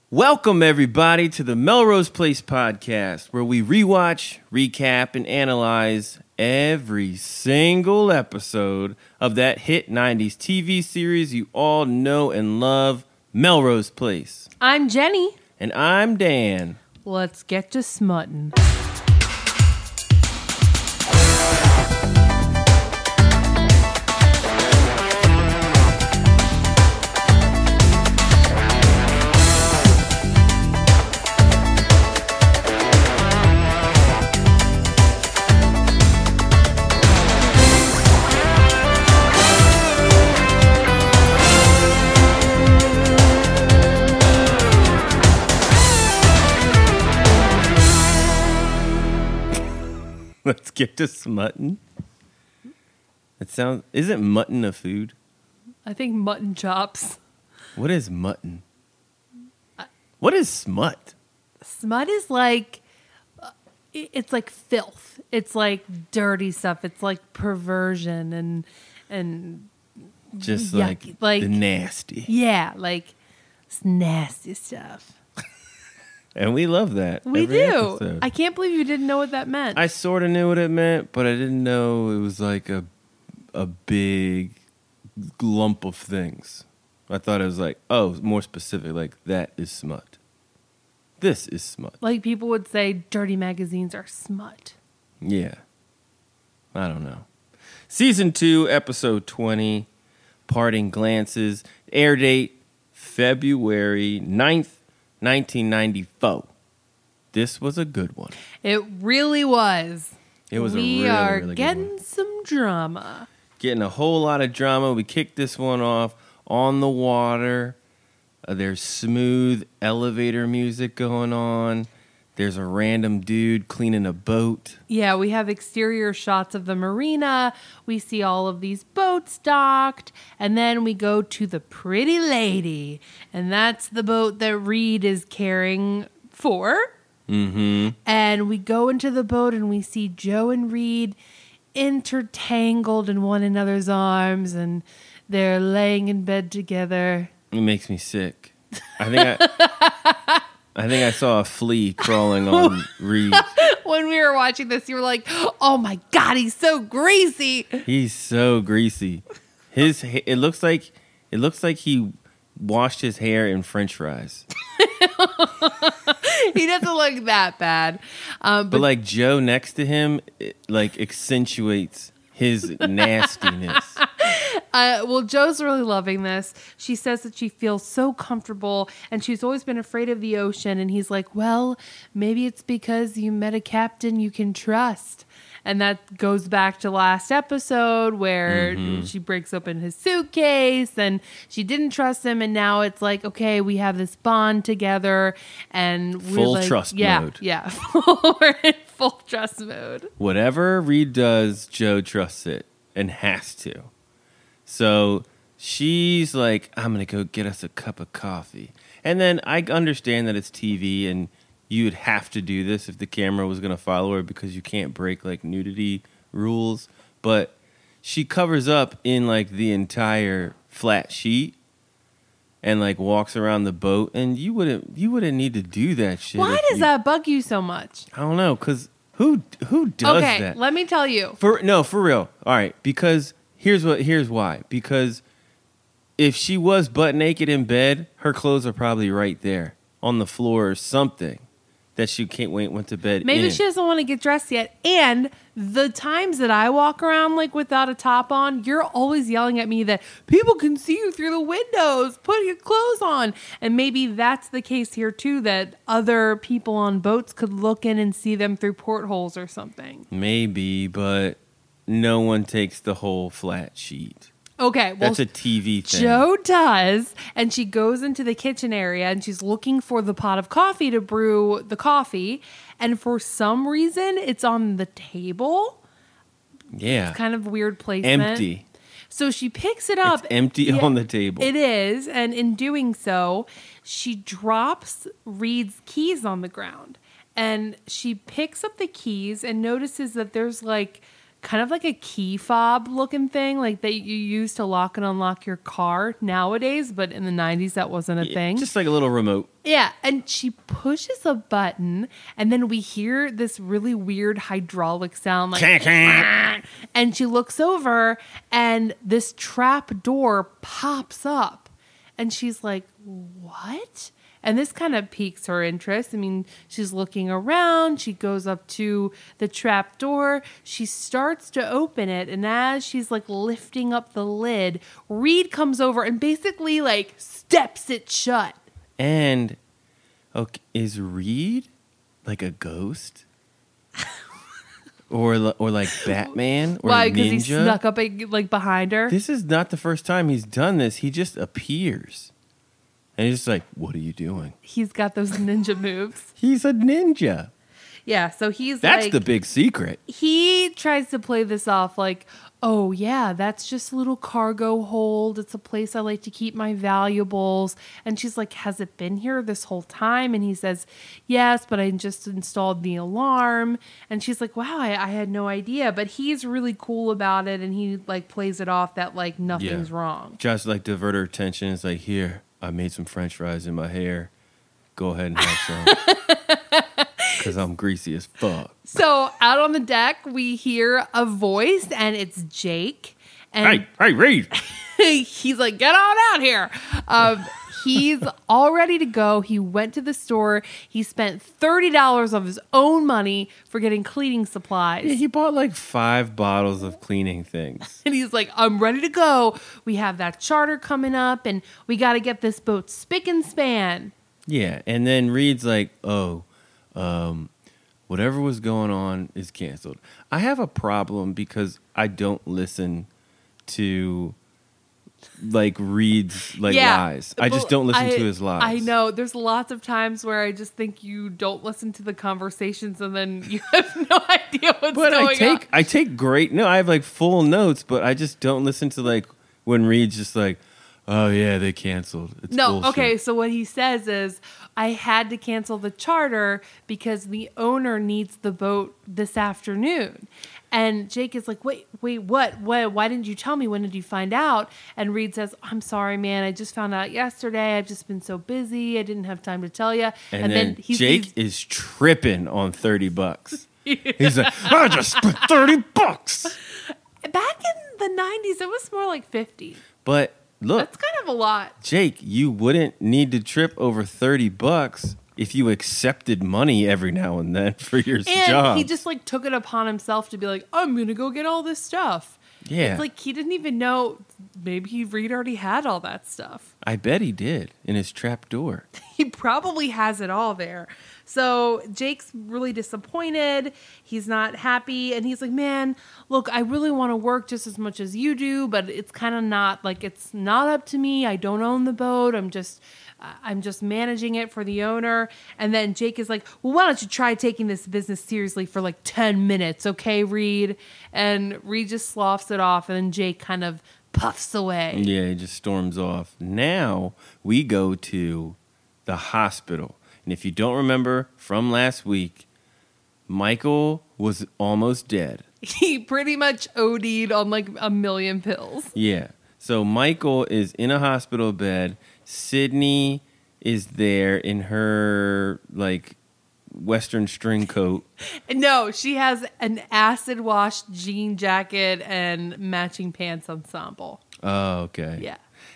Welcome, everybody, to the Melrose Place podcast, where we rewatch, recap, and analyze every single episode of that hit 90s TV series you all know and love, Melrose Place. I'm Jenny. And I'm Dan. Let's get to smuttin'. Let's get to smuttin'. Isn't mutton a food? I think mutton chops. What is mutton? What is smut? Smut is like, it's like filth. It's like dirty stuff. It's like perversion and Just yucky, like the nasty. Yeah, like it's nasty stuff. And we love that. We every do. episode. I can't believe you didn't know what that meant. I sort of knew what it meant, but I didn't know it was like a big lump of things. I thought it was like, oh, more specific, like that is smut. This is smut. Like people would say dirty magazines are smut. Yeah. I don't know. Season 2, episode 20, Parting Glances. Air date, February 9th, 1994. This was a good one. It really was. It was we a really, are really good one. getting some drama. Getting a whole lot of drama. We kicked this one off on the water. There's smooth elevator music going on. There's a random dude cleaning a boat. Yeah, we have exterior shots of the marina. We see all of these boats docked. And then we go to the Pretty Lady. And that's the boat that Reed is caring for. Mm-hmm. And we go into the boat and we see Joe and Reed intertangled in one another's arms. And they're laying in bed together. It makes me sick. I think I saw a flea crawling on Reed. When we were watching this, you were like, oh my God, he's so greasy. He's so greasy. It looks like he washed his hair in French fries. He doesn't look that bad. But like Joe next to him, it like accentuates his nastiness. Well, Joe's really loving this. She says that she feels so comfortable and she's always been afraid of the ocean. And he's like, well, maybe it's because you met a captain you can trust. And that goes back to last episode where she breaks open his suitcase and she didn't trust him. And now it's like, okay, we have this bond together and we're Full like, trust mode. Yeah, we're in full trust mode. Whatever Reed does, Joe trusts it and has to. So she's like, I'm going to go get us a cup of coffee. And then I understand that it's TV and you would have to do this if the camera was going to follow her because you can't break like nudity rules. But she covers up in like the entire flat sheet and like walks around the boat. And you wouldn't need to do that shit. Why does that bug you so much? I don't know. Because who does that? Okay, let me tell you. For real. All right. Because here's why. Because if she was butt naked in bed, her clothes are probably right there on the floor or something that she went to bed Maybe in. she doesn't want to get dressed yet. And the times that I walk around like without a top on, you're always yelling at me that people can see you through the windows. Put your clothes on. And maybe that's the case here too, that other people on boats could look in and see them through portholes or something. Maybe, but no one takes the whole flat sheet. Okay, well, That's a TV thing. Joe does, and she goes into the kitchen area and she's looking for the pot of coffee to brew the coffee, and for some reason it's on the table. Yeah. It's kind of weird placement. Empty. So she picks it up. It's empty on the table. It is, and in doing so, she drops Reed's keys on the ground, and she picks up the keys and notices that there's like kind of like a key fob looking thing, like that you use to lock and unlock your car nowadays, but in the 90s that wasn't a thing. Just like a little remote. Yeah, and she pushes a button, and then we hear this really weird hydraulic sound, like, and she looks over, and this trap door pops up, and she's like, what? And this kind of piques her interest. I mean, she's looking around. She goes up to the trap door. She starts to open it. And as she's like lifting up the lid, Reed comes over and basically like steps it shut. And okay, is Reed like a ghost? or like Batman or Why? a ninja? Because he snuck up like behind her. This is not the first time he's done this. He just appears. And he's just like, what are you doing? He's got those ninja moves. He's a ninja. Yeah, so he's That's like... the big secret. He tries to play this off like, oh, yeah, that's just a little cargo hold. It's a place I like to keep my valuables. And she's like, has it been here this whole time? And he says, yes, but I just installed the alarm. And she's like, wow, I had no idea. But he's really cool about it. And he like plays it off that like nothing's wrong. Just like divert her attention. It's like, here, I made some French fries in my hair. Go ahead and have some. Because I'm greasy as fuck. So out on the deck, we hear a voice, and it's Jake. And Hey, Reed. he's like, get on out here. He's all ready to go. He went to the store. He spent $30 of his own money for getting cleaning supplies. Yeah, he bought like 5 bottles of cleaning things. And he's like, I'm ready to go. We have that charter coming up, and we got to get this boat spick and span. Yeah, and then Reed's like, whatever was going on is canceled. I have a problem because I don't listen to like Reed's lies. I just don't listen to his lies. I know. There's lots of times where I just think you don't listen to the conversations and then you have no idea what's going on. I take great I have like full notes, but I just don't listen to like when Reed's just like, oh yeah, they canceled. It's bullshit. Okay, so what he says is, I had to cancel the charter because the owner needs the boat this afternoon. And Jake is like, wait, what? Why didn't you tell me? When did you find out? And Reed says, I'm sorry, man. I just found out yesterday. I've just been so busy. I didn't have time to tell you. And then Jake is tripping on $30. He's like, I just spent $30. Back in the 90s, it was more like 50. But look, that's kind of a lot. Jake, you wouldn't need to trip over $30 if you accepted money every now and then for your job. And he just like took it upon himself to be like, I'm going to go get all this stuff. Yeah. It's like he didn't even know. Maybe Reed already had all that stuff. I bet he did in his trap door. He probably has it all there. So Jake's really disappointed. He's not happy. And he's like, man, look, I really want to work just as much as you do, but it's kind of not like, it's not up to me. I don't own the boat. I'm just managing it for the owner. And then Jake is like, well, why don't you try taking this business seriously for like 10 minutes, okay, Reed? And Reed just sloughs it off, and then Jake kind of puffs away. Yeah, he just storms off. Now we go to the hospital. And if you don't remember from last week, Michael was almost dead. He pretty much OD'd on like 1,000,000 pills. Yeah. So Michael is in a hospital bed. Sydney is there in her like Western string coat. No, she has an acid wash jean jacket and matching pants ensemble. Oh, okay. Yeah.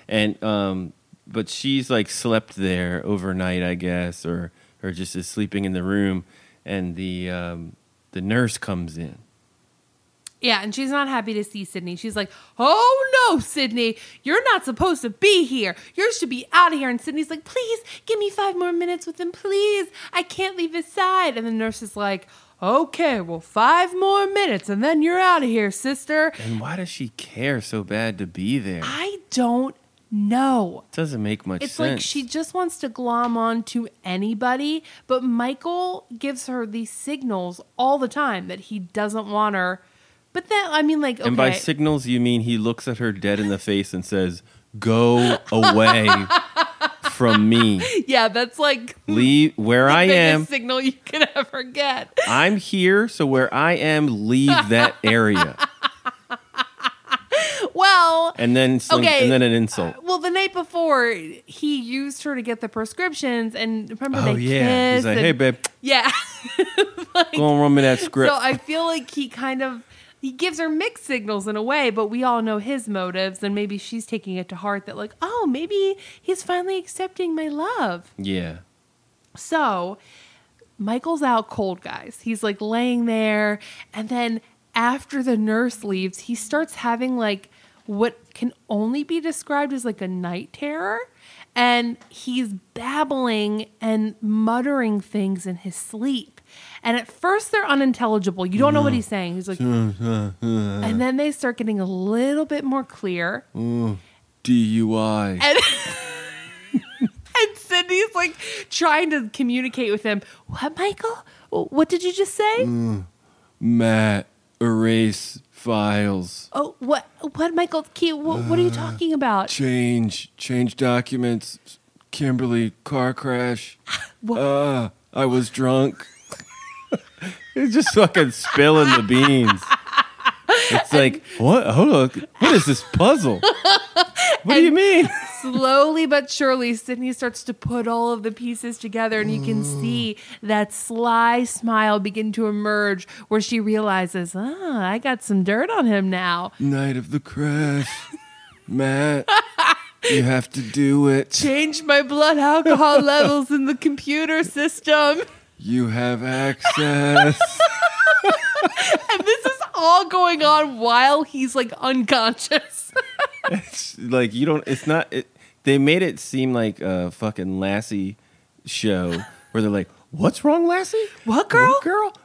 And but she's like slept there overnight, I guess, or just is sleeping in the room, and the nurse comes in. Yeah, and she's not happy to see Sydney. She's like, oh no, Sydney, you're not supposed to be here. You're supposed to be out of here. And Sydney's like, please, give me 5 more minutes with him, please. I can't leave his side. And the nurse is like, okay, well, 5 more minutes, and then you're out of here, sister. And why does she care so bad to be there? I don't know. It doesn't make much sense. It's like she just wants to glom on to anybody, but Michael gives her these signals all the time that he doesn't want her. But then, I mean, like, okay. And by signals, you mean he looks at her dead in the face and says, go away from me. Yeah, that's like Leave where the I biggest am. signal you could ever get. I'm here, so where I am, leave that area. Well, And then okay. and then an insult. Well, the night before, he used her to get the prescriptions, and remember they He's kissed. like, and- hey, babe, yeah. Like, go and run me that script. so I feel like he gives her mixed signals in a way, but we all know his motives, and maybe she's taking it to heart that like, oh, maybe he's finally accepting my love. Yeah. So Michael's out cold, guys. He's like laying there, and then after the nurse leaves, he starts having like what can only be described as like a night terror. And he's babbling and muttering things in his sleep. And at first they're unintelligible. You don't know what he's saying. He's like, and then they start getting a little bit more clear. DUI. And Sydney's like trying to communicate with him. What, Michael? What did you just say? Matt, erase files. Oh, what, Michael? What are you talking about? Change documents. Kimberly, car crash. What? I was drunk. He's just fucking spilling the beans. It's like, what? Hold on. What is this puzzle? What do you mean? Slowly but surely, Sydney starts to put all of the pieces together, and you can see that sly smile begin to emerge where she realizes, I got some dirt on him now. Night of the crash. Matt, you have to do it. Change my blood alcohol levels in the computer system. You have access. And this is all going on while he's like unconscious. It's like you don't. It's not. They made it seem like a fucking Lassie show where they're like, "What's wrong, Lassie? What, girl? What girl?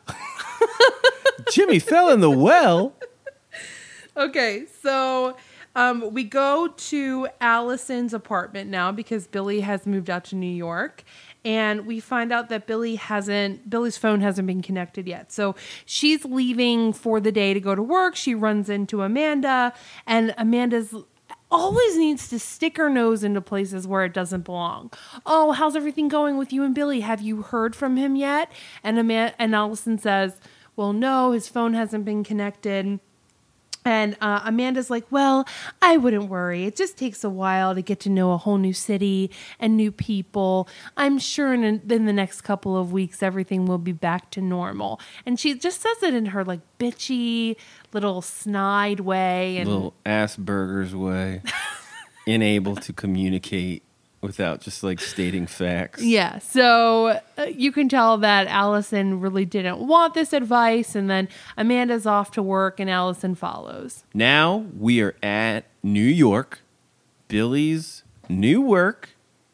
Jimmy fell in the well." Okay, so we go to Allison's apartment now because Billy has moved out to New York. And we find out that Billy's phone hasn't been connected yet. So she's leaving for the day to go to work. She runs into Amanda, and Amanda's always needs to stick her nose into places where it doesn't belong. Oh, how's everything going with you and Billy? Have you heard from him yet? And Allison says, well, no, his phone hasn't been connected. And Amanda's like, well, I wouldn't worry. It just takes a while to get to know a whole new city and new people. I'm sure in the next couple of weeks, everything will be back to normal. And she just says it in her like bitchy little snide way. And little Asperger's way. Unable to communicate without just like stating facts. Yeah, so you can tell that Allison really didn't want this advice, and then Amanda's off to work, and Allison follows. Now we are at New York, Billy's new work,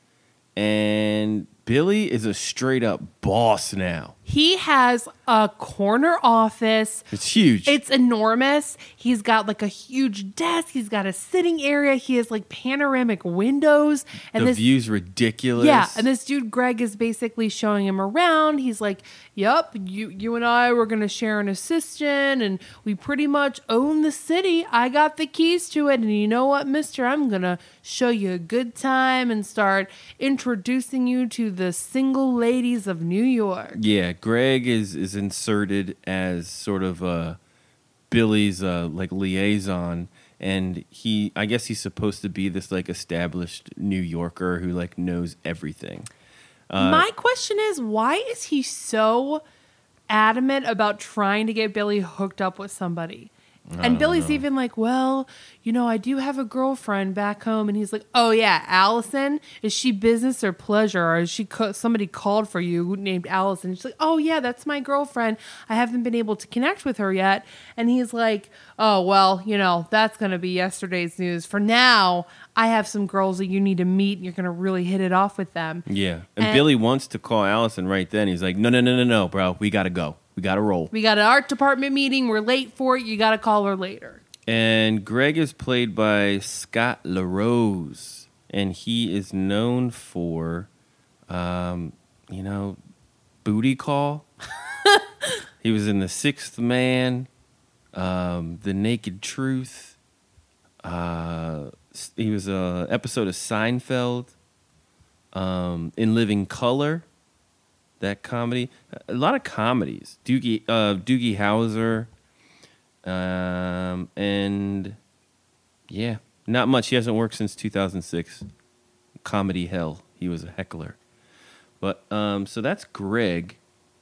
and Billy is a straight up boss now. He has a corner office. It's huge. It's enormous. He's got like a huge desk. He's got a sitting area. He has like panoramic windows. And the this view's ridiculous. Yeah, and this dude Greg is basically showing him around. He's like, "Yep, you and I were gonna share an assistant, and we pretty much own the city. I got the keys to it, and you know what, Mister? I'm gonna show you a good time and start introducing you to the single ladies of New York." Yeah, Greg is inserted as sort of Billy's like liaison, and I guess he's supposed to be this like established New Yorker who like knows everything. My question is, why is he so adamant about trying to get Billy hooked up with somebody? And Billy's even like, well, I do have a girlfriend back home. And he's like, oh, yeah, Allison? Is she business or pleasure? Or is she somebody called for you named Allison? She's like, oh, yeah, that's my girlfriend. I haven't been able to connect with her yet. And he's like, oh, well, that's going to be yesterday's news. For now, I have some girls that you need to meet, and you're going to really hit it off with them. Yeah. And Billy wants to call Allison right then. He's like, no, bro. We got to go. We got to roll. We got an art department meeting. We're late for it. You got to call her later. And Greg is played by Scott LaRose. And he is known for, Booty Call. He was in The Sixth Man, The Naked Truth. He was an episode of Seinfeld. In Living Color, that comedy. A lot of comedies. Doogie Howser. And yeah, not much. He hasn't worked since 2006. Comedy Hell. He was a heckler. But so that's Greg.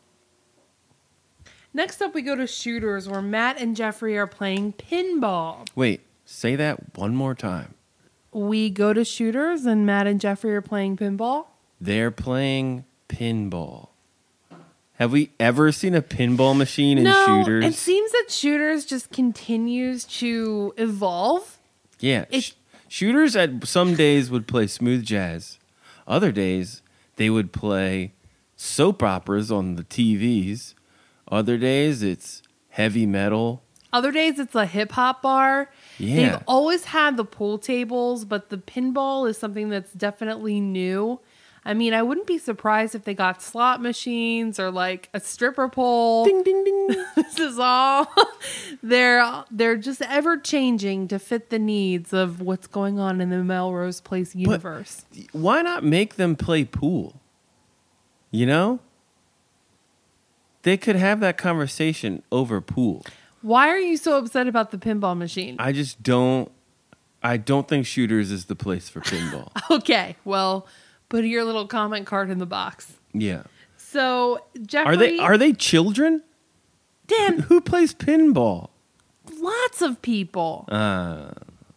Next up, we go to Shooters, where Matt and Jeffrey are playing pinball. Wait, say that one more time. We go to Shooters, and Matt and Jeffrey are playing pinball. They're playing pinball. Have we ever seen a pinball machine in Shooters? It seems that Shooters just continues to evolve. Yeah. Shooters at some days would play smooth jazz. Other days, they would play soap operas on the TVs. Other days, it's heavy metal. Other days, it's a hip-hop bar. Yeah. They've always had the pool tables, but the pinball is something that's definitely new. I mean, I wouldn't be surprised if they got slot machines or like a stripper pole. Ding, ding, ding. This is all. They're just ever changing to fit the needs of what's going on in the Melrose Place universe. But why not make them play pool? You know? They could have that conversation over pool. Why are you so upset about the pinball machine? I just don't. I don't think Shooters is the place for pinball. Okay, well, put your little comment card in the box. Yeah. So Jeffrey, Are they children? Dan, Who plays pinball? lots of people. Who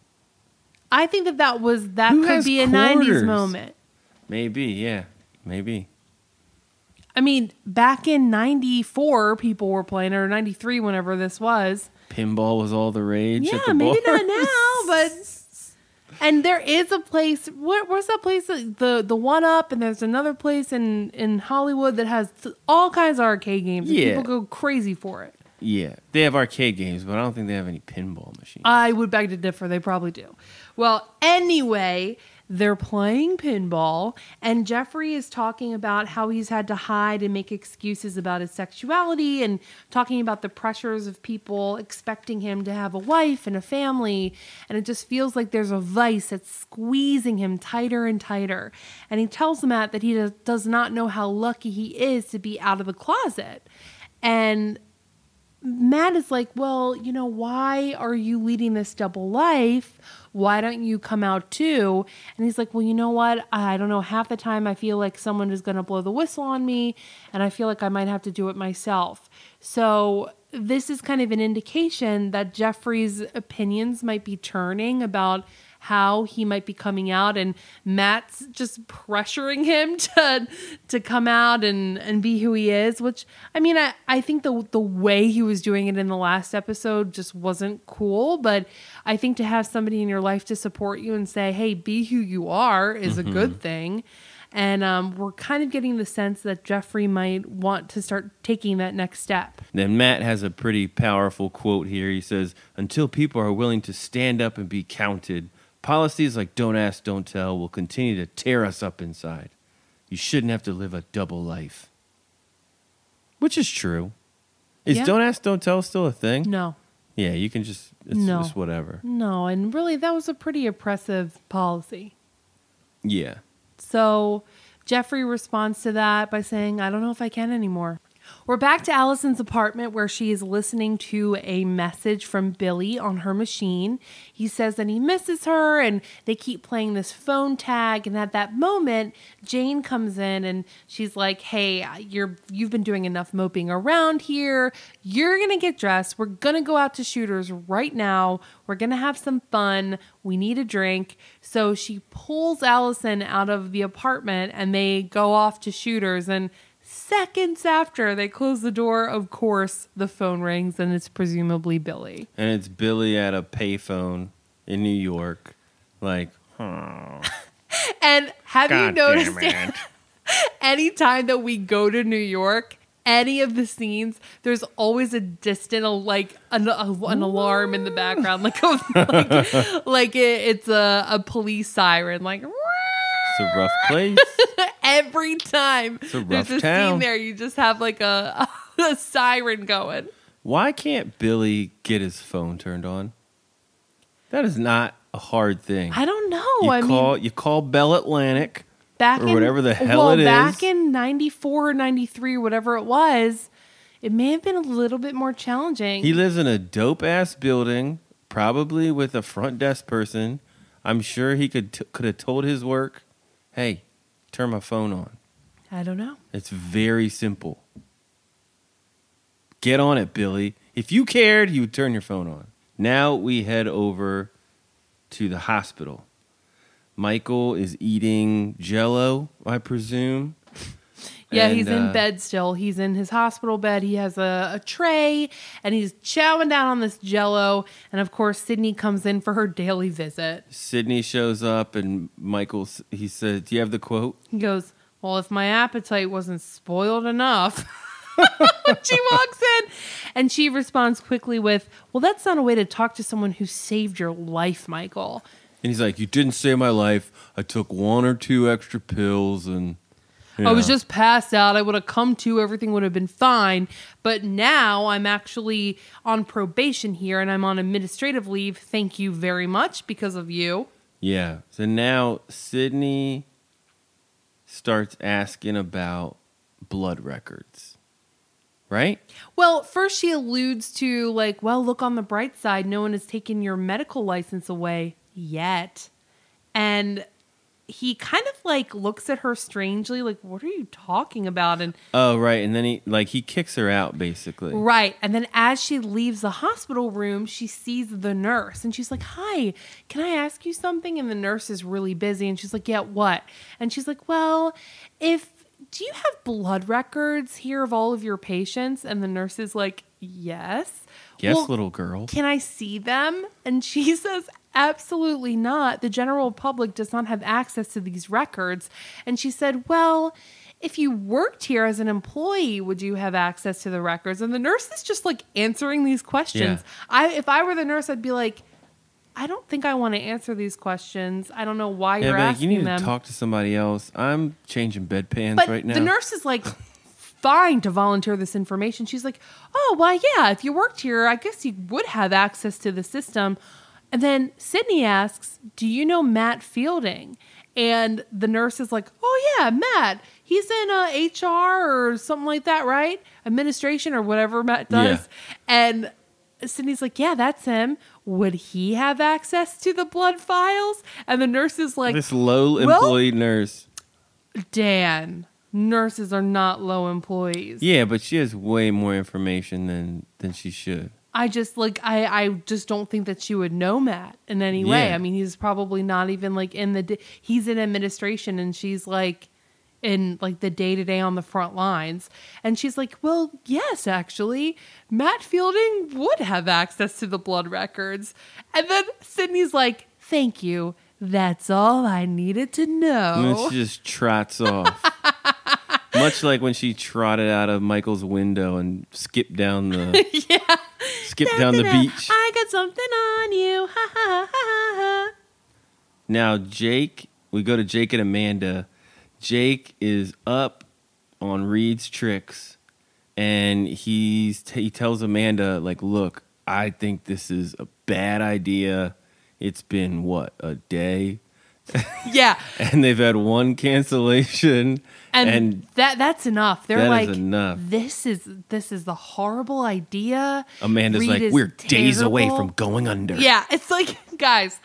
I think that could has be a quarters? 90s moment. Maybe, yeah. Maybe. I mean, back in 94, people were playing, or 93, whenever this was. Pinball was all the rage at Yeah, the maybe bars. not now, but... And there is a place, where's that place? The One Up, and there's another place in Hollywood that has all kinds of arcade games. And Yeah. people go crazy for it. Yeah. They have arcade games, but I don't think they have any pinball machines. I would beg to differ. They probably do. Well, anyway, they're playing pinball, and Jeffrey is talking about how he's had to hide and make excuses about his sexuality, and talking about the pressures of people expecting him to have a wife and a family, and it just feels like there's a vice that's squeezing him tighter and tighter. And he tells Matt that he does not know how lucky he is to be out of the closet. And Matt is like, well, you know, why are you leading this double life? Why don't you come out too? And he's like, well, you know what? I don't know. Half the time I feel like someone is going to blow the whistle on me, and I feel like I might have to do it myself. So this is kind of an indication that Jeffrey's opinions might be turning about how he might be coming out, and Matt's just pressuring him to come out and be who he is, which, I mean, I think the way he was doing it in the last episode just wasn't cool, but I think to have somebody in your life to support you and say, hey, be who you are is a good thing. And we're kind of getting the sense that Jeffrey might want to start taking that next step. Then Matt has a pretty powerful quote here. He says, until people are willing to stand up and be counted, policies like don't ask, don't tell will continue to tear us up inside. You shouldn't have to live a double life. Which is true. Is Yeah. don't ask, don't tell still a thing? No. Yeah, you can just, it's No. just whatever. No, and really that was a pretty oppressive policy. Yeah. So Jeffrey responds to that by saying, I don't know if I can anymore. We're back to Allison's apartment where she is listening to a message from Billy on her machine. He says that he misses her, and they keep playing this phone tag. And at that moment, Jane comes in and she's like, hey, you've been doing enough moping around here. You're going to get dressed. We're going to go out to Shooters right now. We're going to have some fun. We need a drink. So she pulls Allison out of the apartment and they go off to Shooters. And seconds after they close the door, of course, the phone rings and it's presumably Billy. And it's Billy at a payphone in New York. Like, oh. And have you God noticed damn it. anytime that we go to New York, any of the scenes, there's always a distant, an alarm in the background, it's a police siren, like. It's a rough place. Every time It's a there's rough a town. scene there, you just have like a siren going. Why can't Billy get his phone turned on? That is not a hard thing. I don't know. You call Bell Atlantic, or whatever the hell it is. Back in 94 or 93 or whatever it was, it may have been a little bit more challenging. He lives in a dope-ass building, probably with a front desk person. I'm sure he could have told his work, hey, turn my phone on. I don't know. It's very simple. Get on it, Billy. If you cared, you would turn your phone on. Now we head over to the hospital. Michael is eating Jell-O, I presume. Yeah, And, he's in bed still. He's in his hospital bed. He has a tray, and he's chowing down on this Jell-O. And, of course, Sydney comes in for her daily visit. Sydney shows up, and Michael, he said, do you have the quote? He goes, well, if my appetite wasn't spoiled enough. She walks in, and she responds quickly with, well, that's not a way to talk to someone who saved your life, Michael. And he's like, you didn't save my life. I took 1 or 2 extra pills, and... I was just passed out. I would have come to. Everything would have been fine. But now I'm actually on probation here and I'm on administrative leave. Thank you very much because of you. Yeah. So now Sydney starts asking about blood records. Right? Well, first she alludes to like, well, look on the bright side. No one has taken your medical license away yet. And he kind of like looks at her strangely, like, what are you talking about? And oh, right. And then he kicks her out, basically. Right. And then as she leaves the hospital room, she sees the nurse and she's like, hi, can I ask you something? And the nurse is really busy. And she's like, yeah, what? And she's like, well, do you have blood records here of all of your patients? And the nurse is like, yes. Yes, well, little girl. Can I see them? And she says, absolutely not. The general public does not have access to these records. And she said, well, if you worked here as an employee, would you have access to the records? And the nurse is just like answering these questions. Yeah. If I were the nurse, I'd be like, I don't think I want to answer these questions. I don't know why you're asking you need them. to talk to somebody else. I'm changing bedpans right now. The nurse is like, fine to volunteer this information. She's like, oh, well, yeah, if you worked here, I guess you would have access to the system. And then Sydney asks, do you know Matt Fielding? And the nurse is like, oh, yeah, Matt. He's in HR or something like that, right? Administration or whatever Matt does. Yeah. And Sydney's like, yeah, that's him. Would he have access to the blood files? And the nurse is like, this low employee nurse. Dan, nurses are not low employees. Yeah, but she has way more information than she should. I just I just don't think that she would know Matt in any way. I mean, he's probably not even like he's in administration and she's like in like the day-to-day on the front lines. And she's like, well, yes, actually, Matt Fielding would have access to the blood records. And then Sydney's like, thank you. That's all I needed to know. And then she just trots off. Much like when she trotted out of Michael's window and skipped down the down the beach. I got something on you. Ha ha ha ha. Now we go to Jake and Amanda. Jake is up on Reed's tricks, and he tells Amanda, like, look, I think this is a bad idea. It's been, a day? Yeah. And they've had one cancellation. And that's enough. They're that like, is enough. This is the horrible idea. Amanda's Reed like, is we're days away terrible. from going under. Yeah, it's like, guys,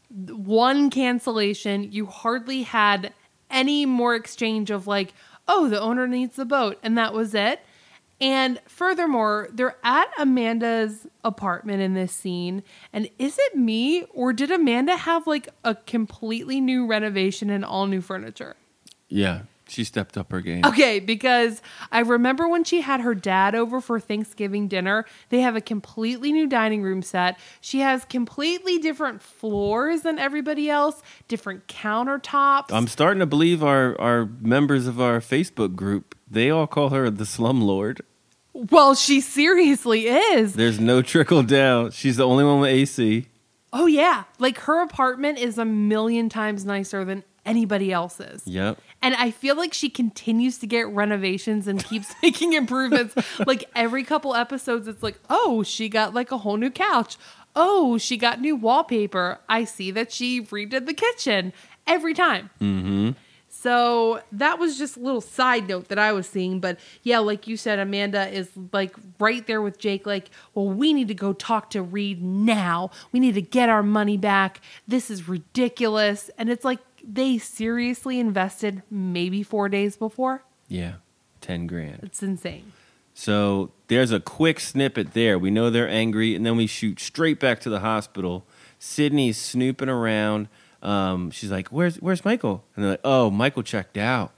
one cancellation. You hardly had any more exchange of like, oh, the owner needs the boat. And that was it. And furthermore, they're at Amanda's apartment in this scene. And is it me or did Amanda have like a completely new renovation and all new furniture? Yeah, she stepped up her game. Okay, because I remember when she had her dad over for Thanksgiving dinner, they have a completely new dining room set. She has completely different floors than everybody else, different countertops. I'm starting to believe our members of our Facebook group, they all call her the slumlord. Well, she seriously is. There's no trickle down. She's the only one with AC. Oh, yeah. Like, her apartment is 1,000,000 times nicer than anybody else's. Yep. And I feel like she continues to get renovations and keeps making improvements. Like, every couple episodes, it's like, oh, she got, like, a whole new couch. Oh, she got new wallpaper. I see that she redid the kitchen every time. Mm-hmm. So that was just a little side note that I was seeing. But yeah, like you said, Amanda is like right there with Jake. Like, well, we need to go talk to Reed now. We need to get our money back. This is ridiculous. And it's like they seriously invested maybe 4 days before. Yeah, 10 grand. It's insane. So there's a quick snippet there. We know they're angry, and then we shoot straight back to the hospital. Sydney's snooping around. She's like, "Where's Michael?" And they're like, "Oh, Michael checked out."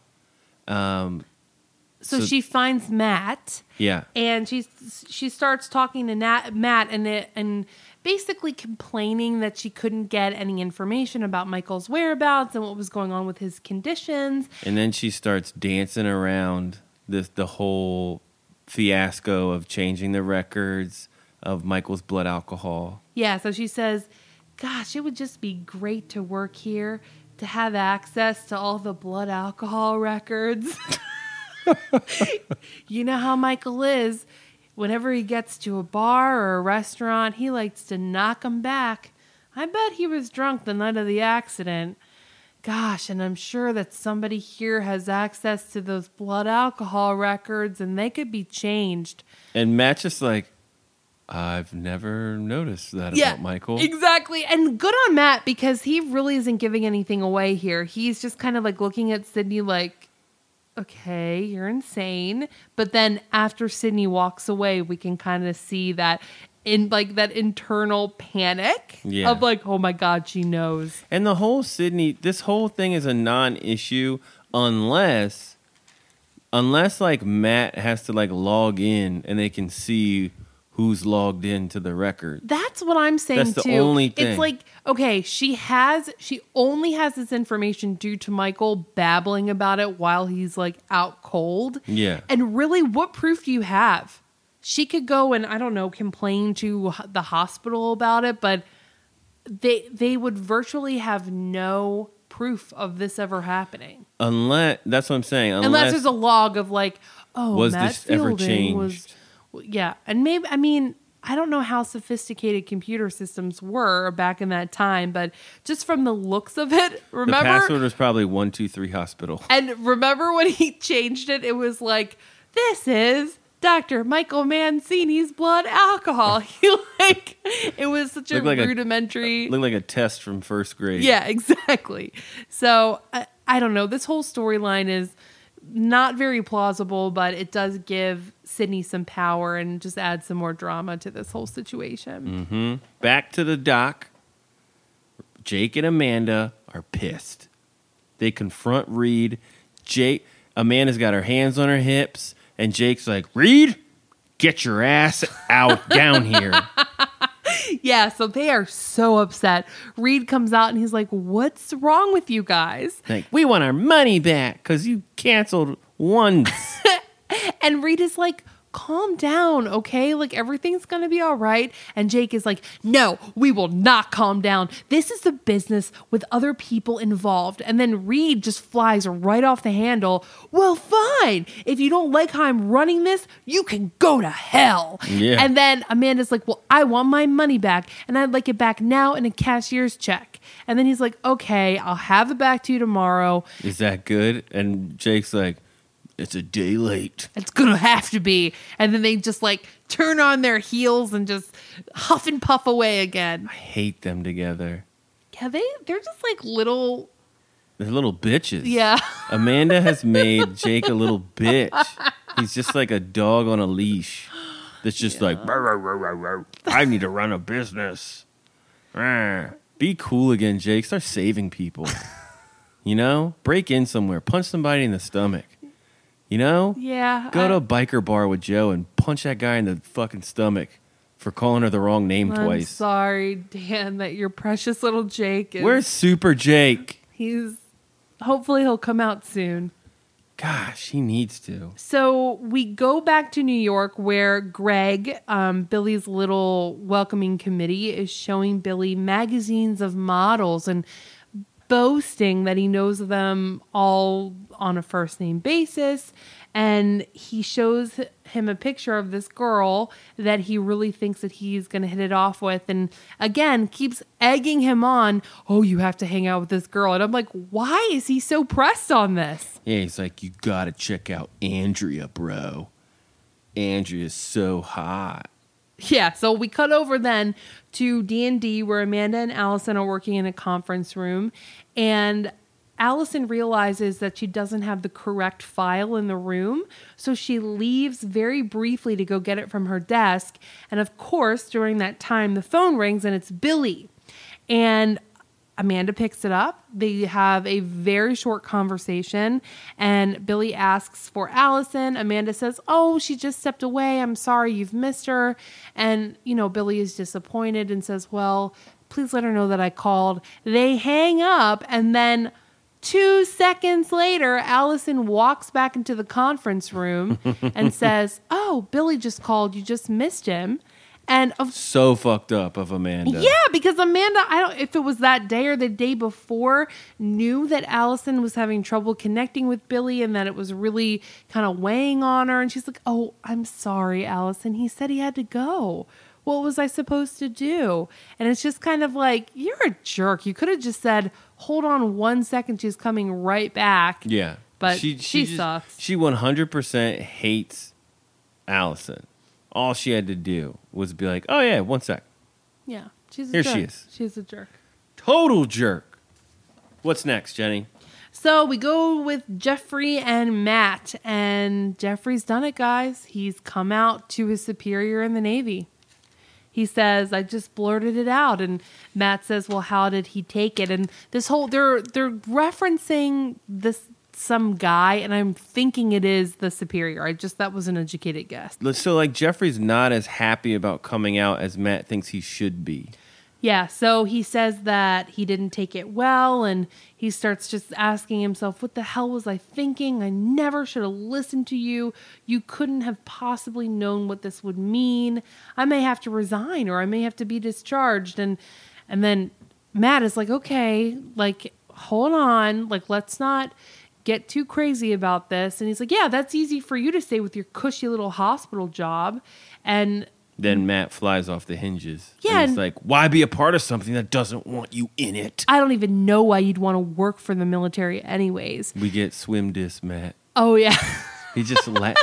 So she finds Matt. Yeah, and she starts talking to Matt and basically complaining that she couldn't get any information about Michael's whereabouts and what was going on with his conditions. and then she starts dancing around the whole fiasco of changing the records of Michael's blood alcohol. Yeah, so she says, "Gosh, it would just be great to work here, to have access to all the blood alcohol records." You know how Michael is. Whenever he gets to a bar or a restaurant, he likes to knock 'em back. I bet he was drunk the night of the accident. Gosh, and I'm sure that somebody here has access to those blood alcohol records and they could be changed. And Matt's just like, "I've never noticed that about Michael." Exactly. And good on Matt because he really isn't giving anything away here. He's just kind of like looking at Sydney like, okay, you're insane. But then after Sydney walks away, we can kind of see that in like that internal panic of like, oh my God, she knows. And the whole this whole thing is a non-issue unless like Matt has to like log in and they can see who's logged into the record. That's what I'm saying too. That's the only thing. It's like, okay, she only has this information due to Michael babbling about it while he's like out cold. Yeah. And really, what proof do you have? She could go and, I don't know, complain to the hospital about it, but they would virtually have no proof of this ever happening. That's what I'm saying. Unless there's a log of like, oh, was Matt this ever Fielding changed? Yeah, and maybe, I mean, I don't know how sophisticated computer systems were back in that time, but just from the looks of it, remember? The password was probably 123 hospital. And remember when he changed it? It was like, this is Dr. Michael Mancini's blood alcohol. It was such a rudimentary. Looked like a test from first grade. Yeah, exactly. So I don't know. This whole storyline is not very plausible, but it does give Sydney some power and just add some more drama to this whole situation. Mm-hmm. Back to the dock. Jake and Amanda are pissed. They confront Reed. Amanda's got her hands on her hips, and Jake's like, "Reed, get your ass down here." Yeah, so they are so upset. Reed comes out and he's like, "What's wrong with you guys?" Like, "We want our money back because you canceled once." And Reed is like, "Calm down, okay? Like, everything's going to be all right." And Jake is like, "No, we will not calm down. This is a business with other people involved." And then Reed just flies right off the handle. "Well, fine. If you don't like how I'm running this, you can go to hell." Yeah. And then Amanda's like, "Well, I want my money back, and I'd like it back now in a cashier's check." And then he's like, "Okay, I'll have it back to you tomorrow." Is that good? And Jake's like, "It's a day late. It's gonna have to be." And then they just like turn on their heels and just huff and puff away again. I hate them together. Yeah, they're just like little. They're little bitches. Yeah. Amanda has made Jake a little bitch. He's just like a dog on a leash that's just like, "Row, row, row, row, row. I need to run a business." Be cool again, Jake. Start saving people. You know? Break in somewhere. Punch somebody in the stomach. You know? Yeah. Go to a biker bar with Joe and punch that guy in the fucking stomach for calling her the wrong name I'm twice. sorry, Dan, that your precious little Jake is. Where's Super Jake? Hopefully he'll come out soon. Gosh, he needs to. So we go back to New York where Greg, Billy's little welcoming committee, is showing Billy magazines of models and boasting that he knows them all on a first name basis. and he shows him a picture of this girl that he really thinks that he's going to hit it off with, and again keeps egging him on. Oh, you have to hang out with this girl. And I'm like, why is he so pressed on this? Yeah, he's like, you gotta check out Andrea, bro. Andrea's so hot. Yeah, so we cut over then to D&D, where Amanda and Allison are working in a conference room, and Allison realizes that she doesn't have the correct file in the room, so she leaves very briefly to go get it from her desk. And of course, during that time, the phone rings and it's Billy. And Amanda picks it up. They have a very short conversation, and Billy asks for Allison. Amanda says, oh, she just stepped away. I'm sorry you've missed her. And, Billy is disappointed and says, well, please let her know that I called. They hang up, and then 2 seconds later, Allison walks back into the conference room and says, oh, Billy just called. You just missed him. And so fucked up of Amanda. Yeah, because Amanda, I don't if it was that day or the day before, knew that Allison was having trouble connecting with Billy and that it was really kind of weighing on her. And she's like, oh, I'm sorry, Allison. He said he had to go. What was I supposed to do? And it's just kind of like, you're a jerk. You could have just said, hold on 1 second. She's coming right back. Yeah. But she sucks. She 100% hates Allison. All she had to do was be like, oh, yeah, 1 sec. Yeah. She's a Here jerk. she is. She's a jerk. Total jerk. What's next, Jenny? So we go with Jeffrey and Matt. And Jeffrey's done it, guys. He's come out to his superior in the Navy. He says, I just blurted it out. And Matt says, well, how did he take it? And this whole, they're referencing this some guy, and I'm thinking it is the superior. That was an educated guess. So, like, Jeffrey's not as happy about coming out as Matt thinks he should be. Yeah, so he says that he didn't take it well, and he starts just asking himself, what the hell was I thinking? I never should have listened to you. You couldn't have possibly known what this would mean. I may have to resign, or I may have to be discharged. And then Matt is like, okay, like, hold on. Like, let's not get too crazy about this. And he's like, yeah, that's easy for you to say with your cushy little hospital job. And then Matt flies off the hinges. Yeah. And he's like, why be a part of something that doesn't want you in it? I don't even know why you'd want to work for the military anyways. We get swim diss Matt. Oh, yeah. He just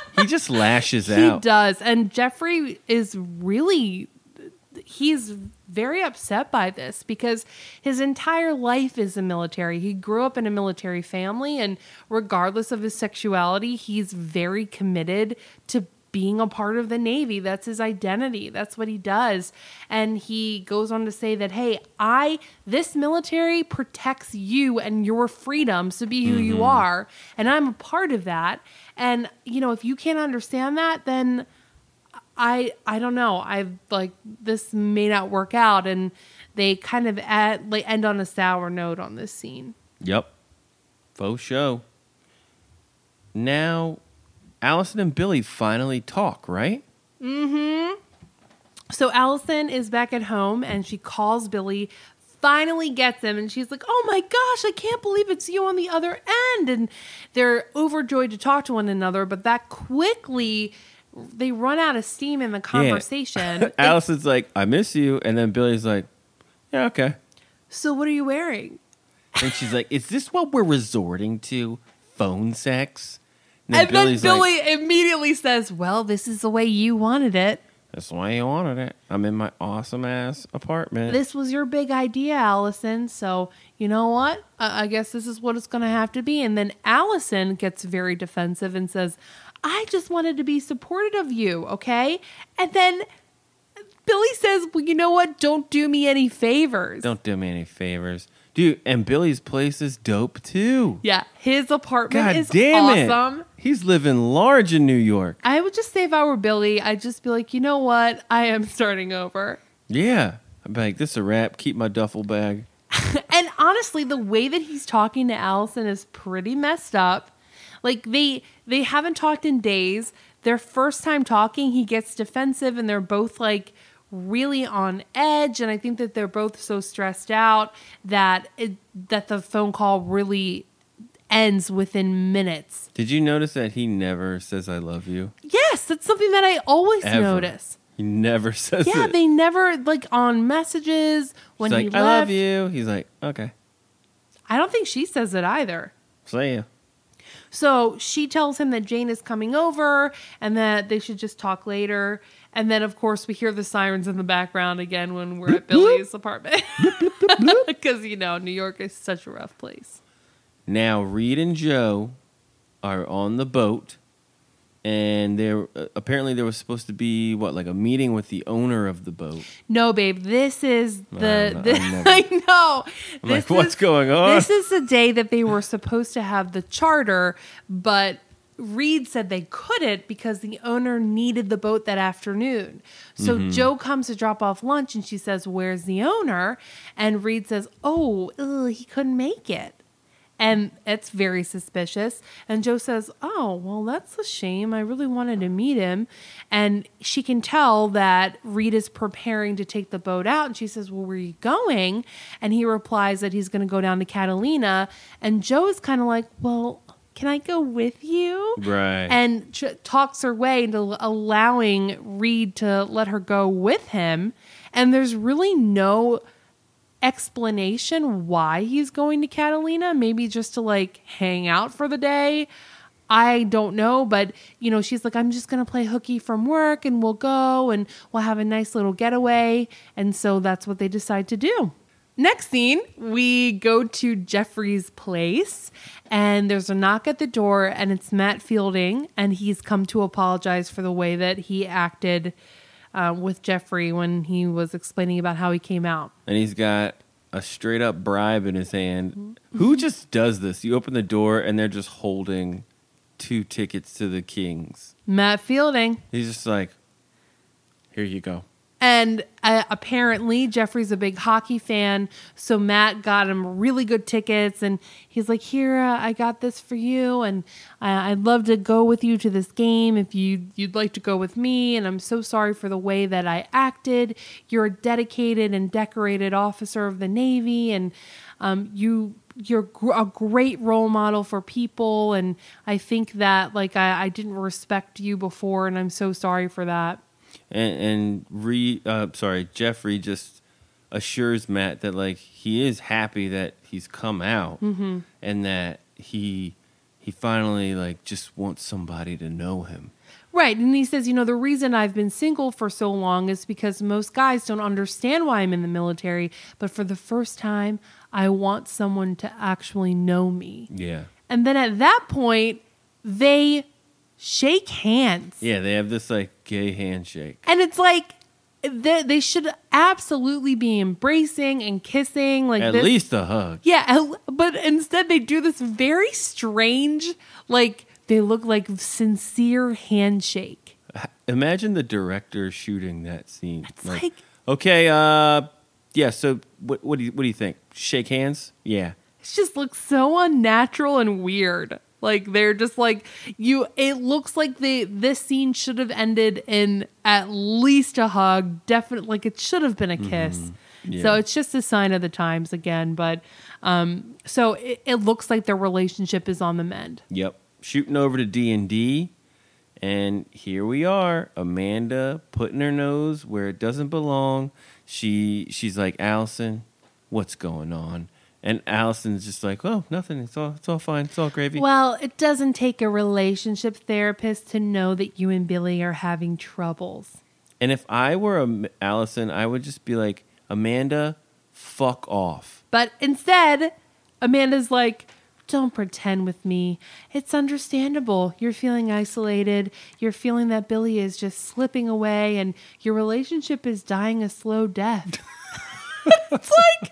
lashes out. He does. And Jeffrey is really, he's very upset by this because his entire life is the military. He grew up in a military family, and regardless of his sexuality, he's very committed to being a part of the Navy. That's his identity. That's what he does. And he goes on to say that, hey, this military protects you and your freedoms to be who you are. And I'm a part of that. And, if you can't understand that, then I don't know. This may not work out. And they kind of end on a sour note on this scene. Yep. Faux show. Now, Allison and Billy finally talk, right? Mm-hmm. So Allison is back at home, and she calls Billy, finally gets him, and she's like, oh my gosh, I can't believe it's you on the other end. And they're overjoyed to talk to one another, but that quickly, they run out of steam in the conversation. Yeah. Allison's like, I miss you. And then Billy's like, yeah, okay. So what are you wearing? And she's like, is this what we're resorting to? Phone sex? And then Billy immediately says, well, this is the way you wanted it. That's the way you wanted it. I'm in my awesome-ass apartment. This was your big idea, Allison. So, you know what? I guess this is what it's going to have to be. And then Allison gets very defensive and says, I just wanted to be supportive of you, okay? And then Billy says, well, you know what? Don't do me any favors. Don't do me any favors. Dude, and Billy's place is dope, too. Yeah, his apartment God is damn awesome. It. He's living large in New York. I would just say if I were Billy, I'd just be like, you know what? I am starting over. Yeah. I'd be like, this is a wrap. Keep my duffel bag. And honestly, the way that he's talking to Allison is pretty messed up. Like, they haven't talked in days. Their first time talking, he gets defensive, and they're both, like, really on edge. And I think that they're both so stressed out that the phone call really ends within minutes. Did you notice that he never says I love you? Yes, that's something that I always Ever. notice. He never says Yeah, it. they never, like, on messages when He's he like, left. I love you. He's like, okay. I don't think she says it either. See ya. So she tells him that Jane is coming over and that they should just talk later. And then, of course, we hear the sirens in the background again when we're at Billy's apartment. Because, New York is such a rough place. Now, Reed and Joe are on the boat. And apparently there was supposed to be, like a meeting with the owner of the boat. No, babe, this is I I know. I'm like, what's going on? This is the day that they were supposed to have the charter, but Reed said they couldn't because the owner needed the boat that afternoon. So Joe comes to drop off lunch and she says, where's the owner? And Reed says, he couldn't make it. And it's very suspicious. And Joe says, oh, well, that's a shame. I really wanted to meet him. And she can tell that Reed is preparing to take the boat out. And she says, well, where are you going? And he replies that he's going to go down to Catalina. And Joe is kind of like, well, can I go with you? Right. And talks her way into allowing Reed to let her go with him. And there's really no explanation why he's going to Catalina. Maybe just to hang out for the day. I don't know, but she's like, I'm just going to play hooky from work and we'll go and we'll have a nice little getaway. And so that's what they decide to do. Next scene, we go to Jeffrey's place and there's a knock at the door and it's Matt Fielding and he's come to apologize for the way that he acted with Jeffrey when he was explaining about how he came out. And he's got a straight up bribe in his hand. Who just does this? You open the door and they're just holding 2 tickets to the Kings. Matt Fielding. He's just like, here you go. And apparently Jeffrey's a big hockey fan, so Matt got him really good tickets, and he's like, here, I got this for you, and I'd love to go with you to this game if you'd like to go with me, and I'm so sorry for the way that I acted. You're a dedicated and decorated officer of the Navy, and you're a great role model for people, and I think that I didn't respect you before, and I'm so sorry for that. And Jeffrey just assures Matt that he is happy that he's come out and that he finally just wants somebody to know him. Right. And he says, the reason I've been single for so long is because most guys don't understand why I'm in the military. But for the first time, I want someone to actually know me. Yeah. And then at that point, they shake hands. Yeah, they have this gay handshake. And it's they should absolutely be embracing and kissing. At least a hug. Yeah, but instead they do this very strange, they look like sincere handshake. Imagine the director shooting that scene. It's okay, yeah, so what do you think? Shake hands? Yeah. It just looks so unnatural and weird. They're just it looks like this scene should have ended in at least a hug. Definitely, it should have been a kiss. Yeah. So it's just a sign of the times again. But so it looks like their relationship is on the mend. Yep. Shooting over to D&D. And here we are. Amanda putting her nose where it doesn't belong. She's like, Allison, what's going on? And Allison's just like, oh, nothing. It's all fine. It's all gravy. Well, it doesn't take a relationship therapist to know that you and Billy are having troubles. And if I were Allison, I would just be like, Amanda, fuck off. But instead, Amanda's like, don't pretend with me. It's understandable. You're feeling isolated. You're feeling that Billy is just slipping away and your relationship is dying a slow death. It's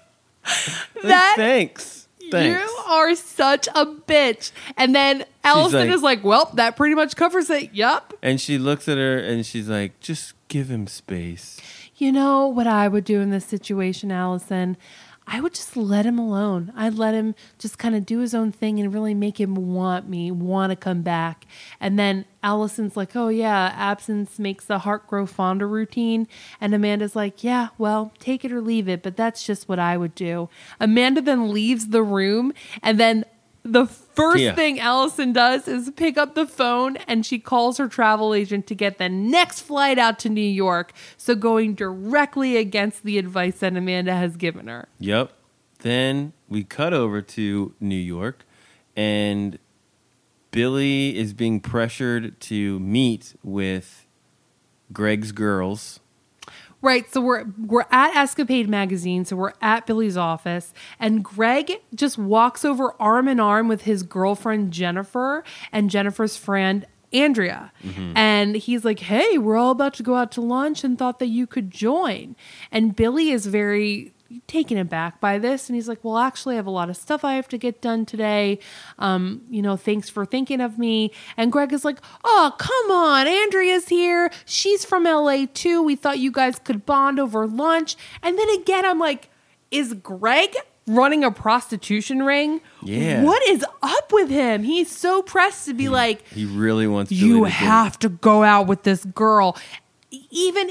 that. Thanks. You are such a bitch. And then Allison is like, well, that pretty much covers it. Yup. And she looks at her and she's like, just give him space. You know what I would do in this situation, Allison? I would just let him alone. I'd let him just kind of do his own thing and really make him want to come back. And then Allison's like, oh yeah, absence makes the heart grow fonder routine. And Amanda's like, yeah, well, take it or leave it. But that's just what I would do. Amanda then leaves the room and then the first Yeah. thing Allison does is pick up the phone and she calls her travel agent to get the next flight out to New York. So going directly against the advice that Amanda has given her. Yep. Then we cut over to New York, and Billy is being pressured to meet with Greg's girls. Right, so we're at Escapade Magazine, so we're at Billy's office, and Greg just walks over arm in arm with his girlfriend Jennifer and Jennifer's friend Andrea. And he's like, hey, we're all about to go out to lunch and thought that you could join. And Billy is very taken aback by this, and he's like, well, actually I have a lot of stuff I have to get done today, thanks for thinking of me. And Greg is like, oh, come on, Andrea's here, she's from LA too, we thought you guys could bond over lunch. And then again, I'm like, is Greg running a prostitution ring? Yeah. What is up with him? He's so pressed to be like, He really wants Billy you to have to go out with this girl. Even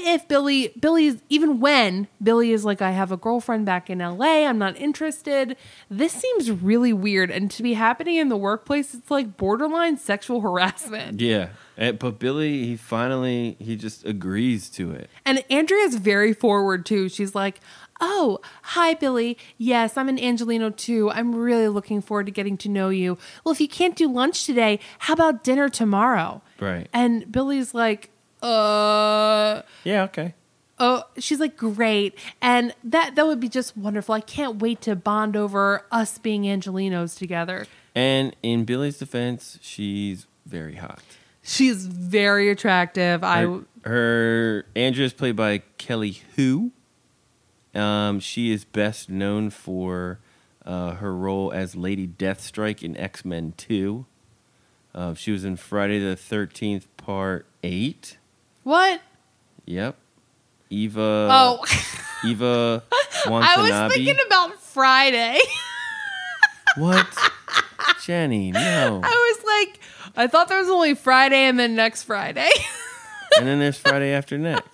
when Billy is like, I have a girlfriend back in LA, I'm not interested. This seems really weird. And to be happening in the workplace, it's like borderline sexual harassment. Yeah. But Billy, he just agrees to it. And Andrea's very forward too. She's like, oh, hi, Billy. Yes, I'm an Angelino too. I'm really looking forward to getting to know you. Well, if you can't do lunch today, how about dinner tomorrow? Right. And Billy's like, Yeah, okay. oh, she's like, great. And that would be just wonderful. I can't wait to bond over us being Angelinos together. And in Billy's defense, she's very hot. She's very attractive. Her Andrea's played by Kelly Hu. She is best known for her role as Lady Deathstrike in X-Men 2. She was in Friday the 13th, Part 8. What? Yep. Eva I Watanabe. was thinking about Friday. What? Jenny, no. I was like, I thought there was only Friday and then next Friday. And then there's Friday after next.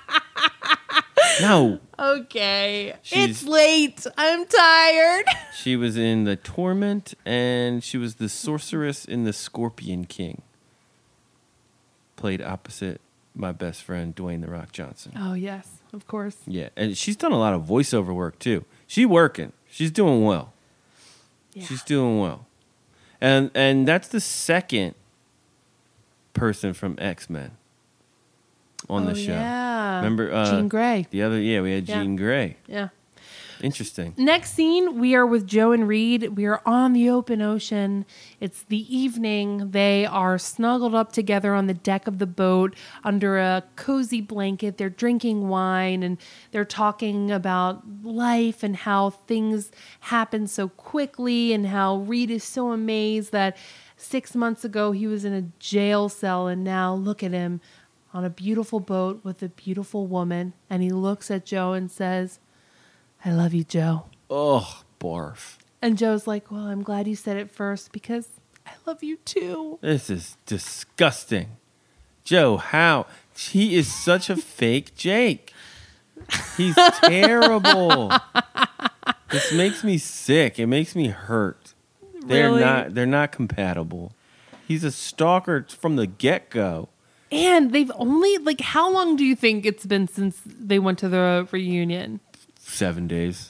No. Okay. She's- It's late. I'm tired. She was in The Torment, and she was the sorceress in The Scorpion King. Played opposite my best friend, Dwayne The Rock Johnson. Oh, yes, of course. Yeah, and she's done a lot of voiceover work, too. She's working. She's doing well. Yeah. She's doing well. And that's the second person from X-Men on the show. Yeah. Remember Jean Grey. we had Yeah. Jean Grey. Yeah. Interesting. Next scene, we are with Joe and Reed. We are on the open ocean. It's the evening. They are snuggled up together on the deck of the boat under a cozy blanket. They're drinking wine and they're talking about life and how things happen so quickly and how Reed is so amazed that 6 months ago he was in a jail cell and now look at him on a beautiful boat with a beautiful woman. And he looks at Joe and says, I love you, Joe. Oh, barf. And Joe's like, well, I'm glad you said it first because I love you too. This is disgusting. Joe, how? He is such a fake Jake. He's terrible. This makes me sick. It makes me hurt. Really? They're not compatible. He's a stalker from the get-go. And they've only, like, how long do you think it's been since they went to the reunion? 7 days.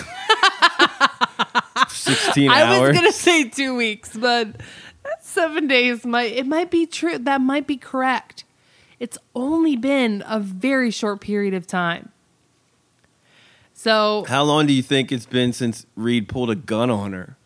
16 I hours. was going to say 2 weeks, but 7 days might be true. That might be correct. It's only been a very short period of time. So How long do you think it's been since Reed pulled a gun on her?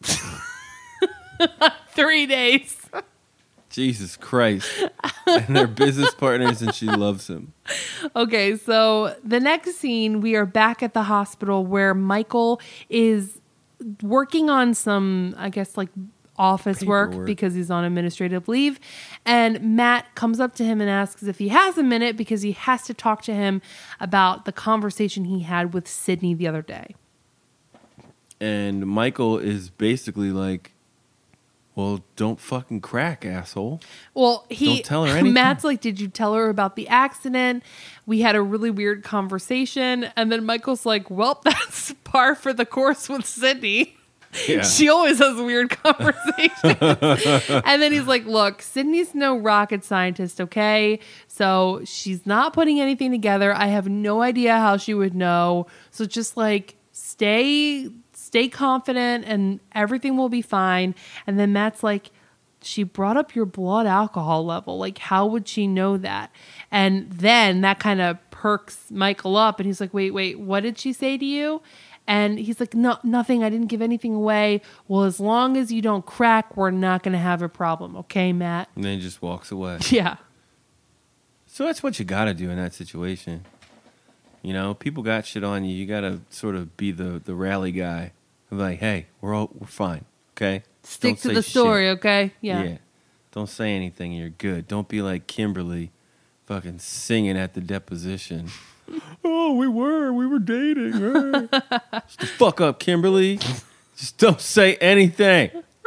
3 days. Jesus Christ. And they're business partners and she loves him. Okay, so the next scene, we are back at the hospital where Michael is working on some, I guess, like office work Paperwork. because he's on administrative leave. And Matt comes up to him and asks if he has a minute because he has to talk to him about the conversation he had with Sydney the other day. And Michael is basically like, well, don't fucking crack, asshole. Well, Don't tell her anything. Matt's like, did you tell her about the accident? We had a really weird conversation. And then Michael's like, well, that's par for the course with Sydney. Yeah. She always has weird conversations. And then he's like, look, Sydney's no rocket scientist, okay? So she's not putting anything together. I have no idea how she would know. So just like stay confident and everything will be fine. And then Matt's like, she brought up your blood alcohol level. Like, how would she know that? And then that kind of perks Michael up. And he's like, wait, what did she say to you? And he's like, no, nothing. I didn't give anything away. Well, as long as you don't crack, we're not going to have a problem. Okay, Matt? And then he just walks away. Yeah. So that's what you got to do in that situation. You know, people got shit on you. You got to sort of be the rally guy. Like, hey, we're fine. Okay? Stick Don't to say the story, shit. okay? Yeah. Don't say anything. You're good. Don't be like Kimberly fucking singing at the deposition. Oh, we were dating. Right? Just the fuck up, Kimberly. Just don't say anything.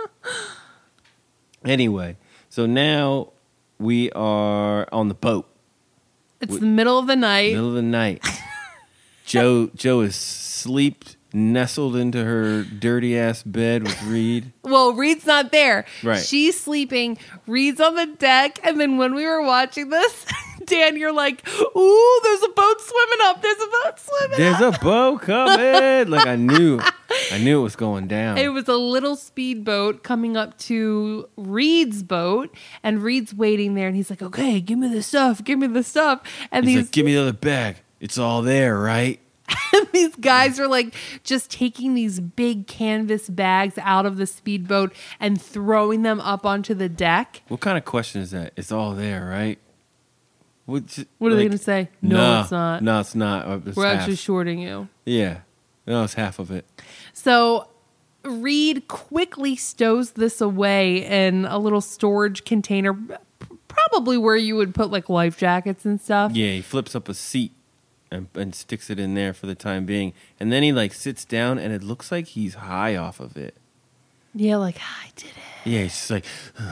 Anyway, so now we are on the boat. It's the middle of the night. Middle of the night. Joe is nestled into her dirty ass bed with Reed. Well, Reed's not there. Right. She's sleeping. Reed's on the deck. And then when we were watching this, Dan, you're like, ooh, there's a boat swimming up. There's a boat coming. Like I knew it was going down. It was a little speedboat coming up to Reed's boat. And Reed's waiting there. And he's like, okay, give me the stuff. And He's like, give me the other bag. It's all there, right? these guys are like just taking these big canvas bags out of the speedboat and throwing them up onto the deck. What kind of question is that? It's all there, right? What are they going to say? No, it's not. No, it's not. It's We're half. actually shorting you. Yeah. No, it's half of it. So Reed quickly stows this away in a little storage container, probably where you would put like life jackets and stuff. Yeah, he flips up a seat and sticks it in there for the time being. And then he like sits down and it looks like he's high off of it. Yeah, like, I did it. Yeah, he's just like...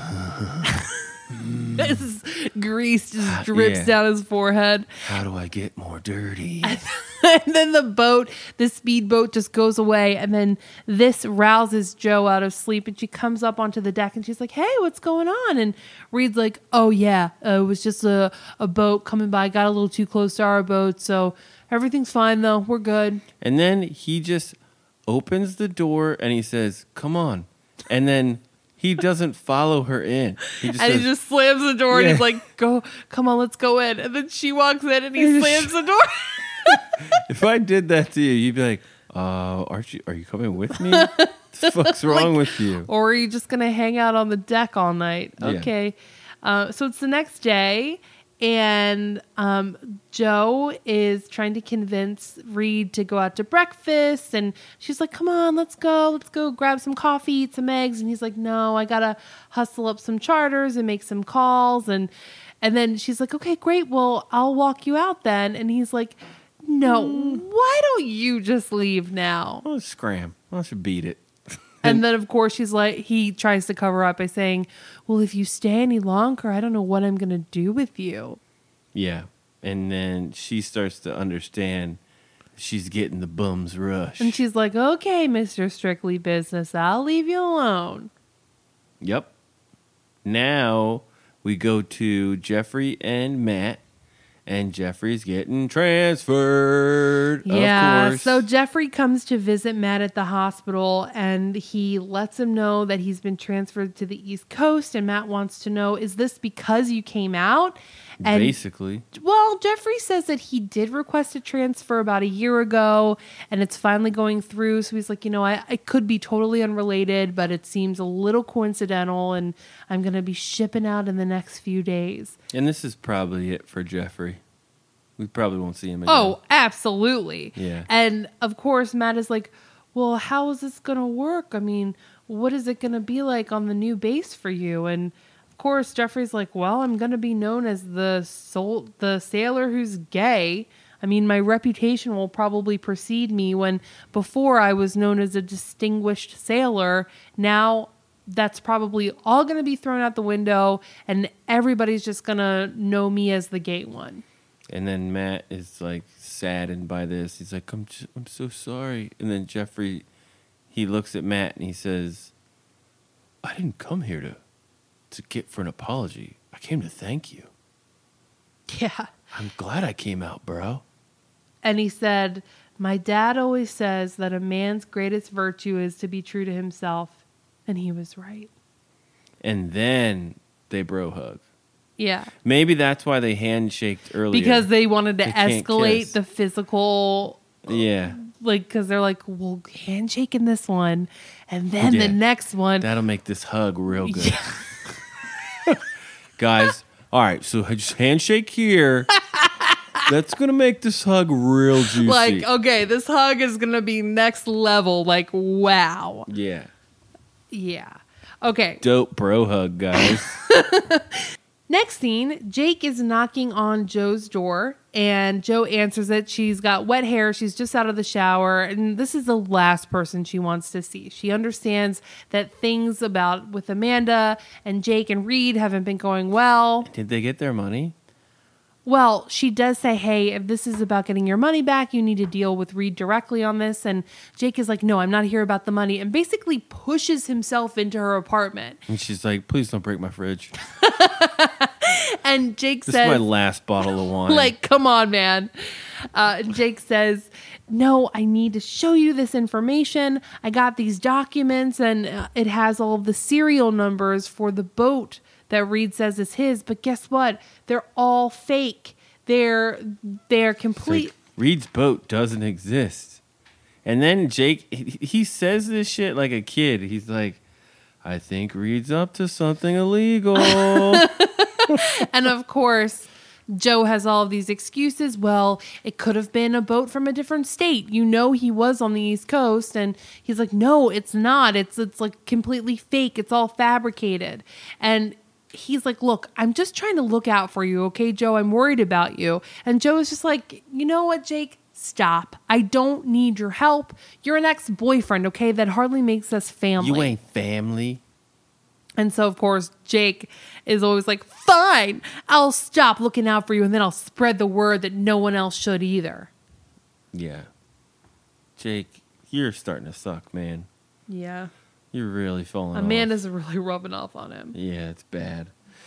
This grease just drips down his forehead. How do I get more dirty? And then the speedboat just goes away. And then this rouses Joe out of sleep. And she comes up onto the deck and she's like, hey, what's going on? And Reed's like, oh, yeah, it was just a boat coming by. Got a little too close to our boat. So everything's fine, though. We're good. And then he just opens the door and he says, come on. And then... he doesn't follow her in. He just slams the door and he's like, "Go, come on, let's go in." And then she walks in and he slams the door. If I did that to you, you'd be like, are you coming with me? What the fuck's wrong with you? Or are you just going to hang out on the deck all night? Yeah. Okay. So it's the next day. And Joe is trying to convince Reed to go out to breakfast. And she's like, come on, let's go grab some coffee, eat some eggs. And he's like, no, I got to hustle up some charters and make some calls. And then she's like, okay, great. Well, I'll walk you out then. And he's like, no, why don't you just leave now? I'll scram. I should beat it. And then, of course, he tries to cover up by saying, well, if you stay any longer, I don't know what I'm going to do with you. Yeah. And then she starts to understand she's getting the bum's rush. And she's like, okay, Mr. Strictly Business, I'll leave you alone. Yep. Now we go to Jeffrey and Matt. And Jeffrey's getting transferred. Yeah, of course. so Jeffrey comes to visit Matt at the hospital and he lets him know that he's been transferred to the East Coast. And Matt wants to know, is this because you came out? And, basically. Well, Jeffrey says that he did request a transfer about a year ago and it's finally going through. So he's like, I could be totally unrelated, but it seems a little coincidental and I'm going to be shipping out in the next few days. And this is probably it for Jeffrey. We probably won't see him again. Oh, absolutely. Yeah. And of course, Matt is like, well, how is this going to work? I mean, what is it going to be like on the new base for you? And of course, Jeffrey's like, well, I'm going to be known as the sailor who's gay. I mean, my reputation will probably precede me when before I was known as a distinguished sailor. Now that's probably all going to be thrown out the window and everybody's just going to know me as the gay one. And then Matt is like saddened by this. He's like, I'm so sorry. And then Jeffrey, he looks at Matt and he says, I didn't come here to get for an apology. I came to thank you. Yeah. I'm glad I came out, bro. And he said, my dad always says that a man's greatest virtue is to be true to himself. And he was right. And then they bro hug. Yeah. Maybe that's why they handshaked earlier. Because they wanted to They can't escalate kiss. the physical. Yeah. Like, because they're like, we'll handshake in this one. And then Yeah. the next one. That'll make this hug real good. Guys, all right, so just handshake here. That's going to make this hug real juicy. Like, okay, this hug is going to be next level. Like, wow. Yeah. Yeah. Okay. Dope bro hug, guys. Next scene, Jake is knocking on Joe's door, and Joe answers it. She's got wet hair. She's just out of the shower, and this is the last person she wants to see. She understands that things with Amanda and Jake and Reed haven't been going well. Did they get their money? Well, she does say, hey, if this is about getting your money back, you need to deal with Reed directly on this. And Jake is like, no, I'm not here about the money, and basically pushes himself into her apartment. And she's like, please don't break my fridge. And Jake This says, is my last bottle of wine. like, come on, man. Jake says, no, I need to show you this information. I got these documents, and it has all of the serial numbers for the boat that Reed says is his. But guess what? They're all fake. They're It's complete. like, Reed's boat doesn't exist. And then Jake, he says this shit like a kid. He's like, I think Reed's up to something illegal. And of course, Joe has all of these excuses. Well, it could have been a boat from a different state. You know, he was on the East Coast, and he's like, no, it's not. It's like completely fake. It's all fabricated. And he's like, look, I'm just trying to look out for you. Okay, Joe, I'm worried about you. And Joe is just like, you know what, Jake? Stop. I don't need your help. You're an ex-boyfriend, okay? That hardly makes us family. You ain't family. And so, of course, Jake is always like, fine, I'll stop looking out for you, and then I'll spread the word that no one else should either. Yeah. Jake, you're starting to suck, man. Yeah. You're really falling off. Amanda's really rubbing off on him. Yeah, it's bad.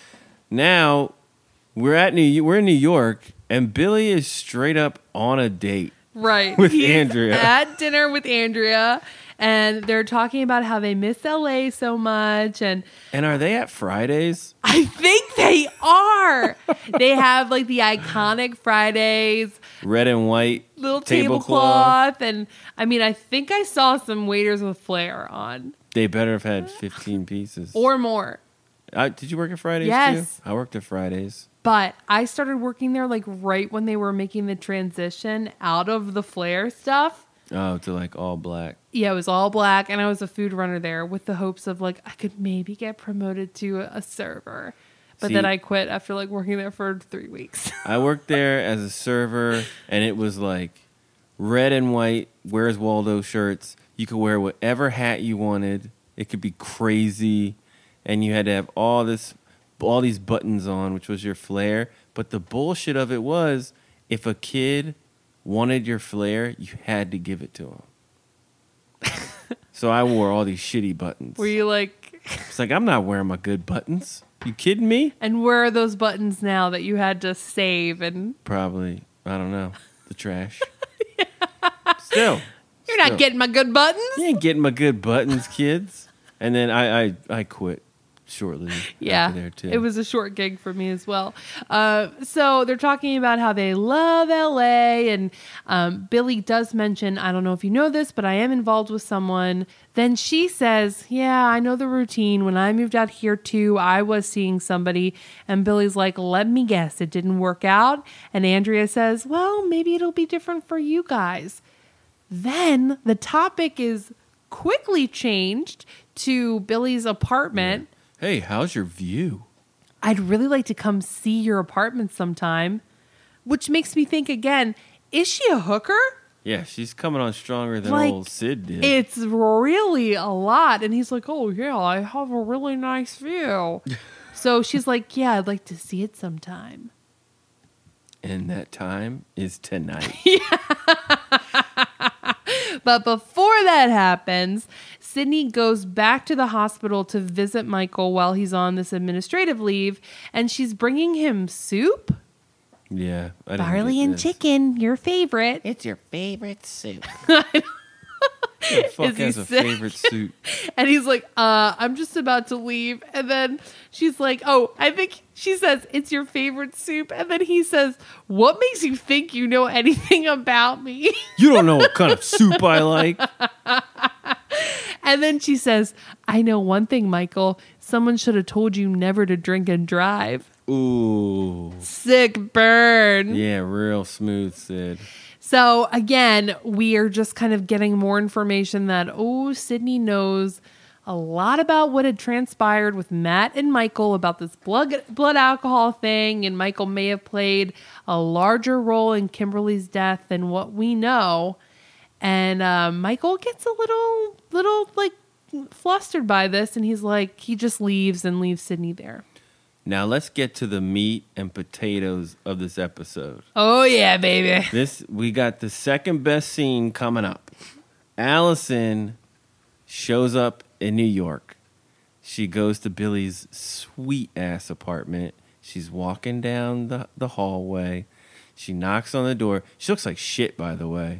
Now, we're in New York, and Billy is straight up on a date. Right. With He's Andrea. at dinner with Andrea, and they're talking about how they miss LA so much. And And are they at Fridays? I think they are. They have like the iconic Fridays, Red and white little tablecloth. tablecloth. And I mean, I think I saw some waiters with flair on They better have had 15 pieces. or more. Did you work at Fridays Yes. too? I worked at Fridays. But I started working there like right when they were making the transition out of the flair stuff. Oh, to like all black. Yeah, it was all black, and I was a food runner there with the hopes of like I could maybe get promoted to a server. But See- then I quit after like working there for 3 weeks. I worked there as a server, and it was like red and white Where's Waldo shirts. You could wear whatever hat you wanted. It could be crazy, and you had to have all these buttons on, which was your flair. But the bullshit of it was, if a kid wanted your flair, you had to give it to him. So I wore all these shitty buttons. Were you like, It's like, I'm not wearing my good buttons. You kidding me? and where are those buttons now that you had to save? And Probably, I don't know, the trash. Still. you're not getting my good buttons. You ain't getting my good buttons, kids. And then I quit shortly Yeah, after there, too. it was a short gig for me as well. So they're talking about how they love LA, and Billy does mention, I don't know if you know this, but I am involved with someone. Then she says, yeah, I know the routine. When I moved out here too, I was seeing somebody. And Billy's like, let me guess, it didn't work out. And Andrea says, well, maybe it'll be different for you guys. Then the topic is quickly changed to Billy's apartment. Hey, how's your view? I'd really like to come see your apartment sometime. Which makes me think again, is she a hooker? Yeah, she's coming on stronger than Like, old Sid did. It's really a lot. And he's like, oh, yeah, I have a really nice view. So she's like, yeah, I'd like to see it sometime. And that time is tonight. But before that happens, Sydney goes back to the hospital to visit Michael while he's on this administrative leave, and she's bringing him soup. Yeah. I didn't Barley get and this. chicken, your favorite. It's your favorite soup. Who the fuck Is he has a sick? favorite soup? And he's like, I'm just about to leave. And then she's like, oh, I think she says, it's your favorite soup. And then he says, what makes you think you know anything about me? You don't know what kind of soup I like. And then she says, I know one thing, Michael. Someone should have told you never to drink and drive. Ooh. Sick burn. Yeah, real smooth, Sid. So again, we are just kind of getting more information that, Sydney knows a lot about what had transpired with Matt and Michael about this blood alcohol thing. And Michael may have played a larger role in Kimberly's death than what we know. And Michael gets a little like flustered by this. And he's like, he just leaves and leaves Sydney there. Now let's get to the meat and potatoes of this episode. Oh, yeah, baby. We got the second best scene coming up. Allison shows up in New York. She goes to Billy's sweet ass apartment. She's walking down the hallway. She knocks on the door. She looks like shit, by the way.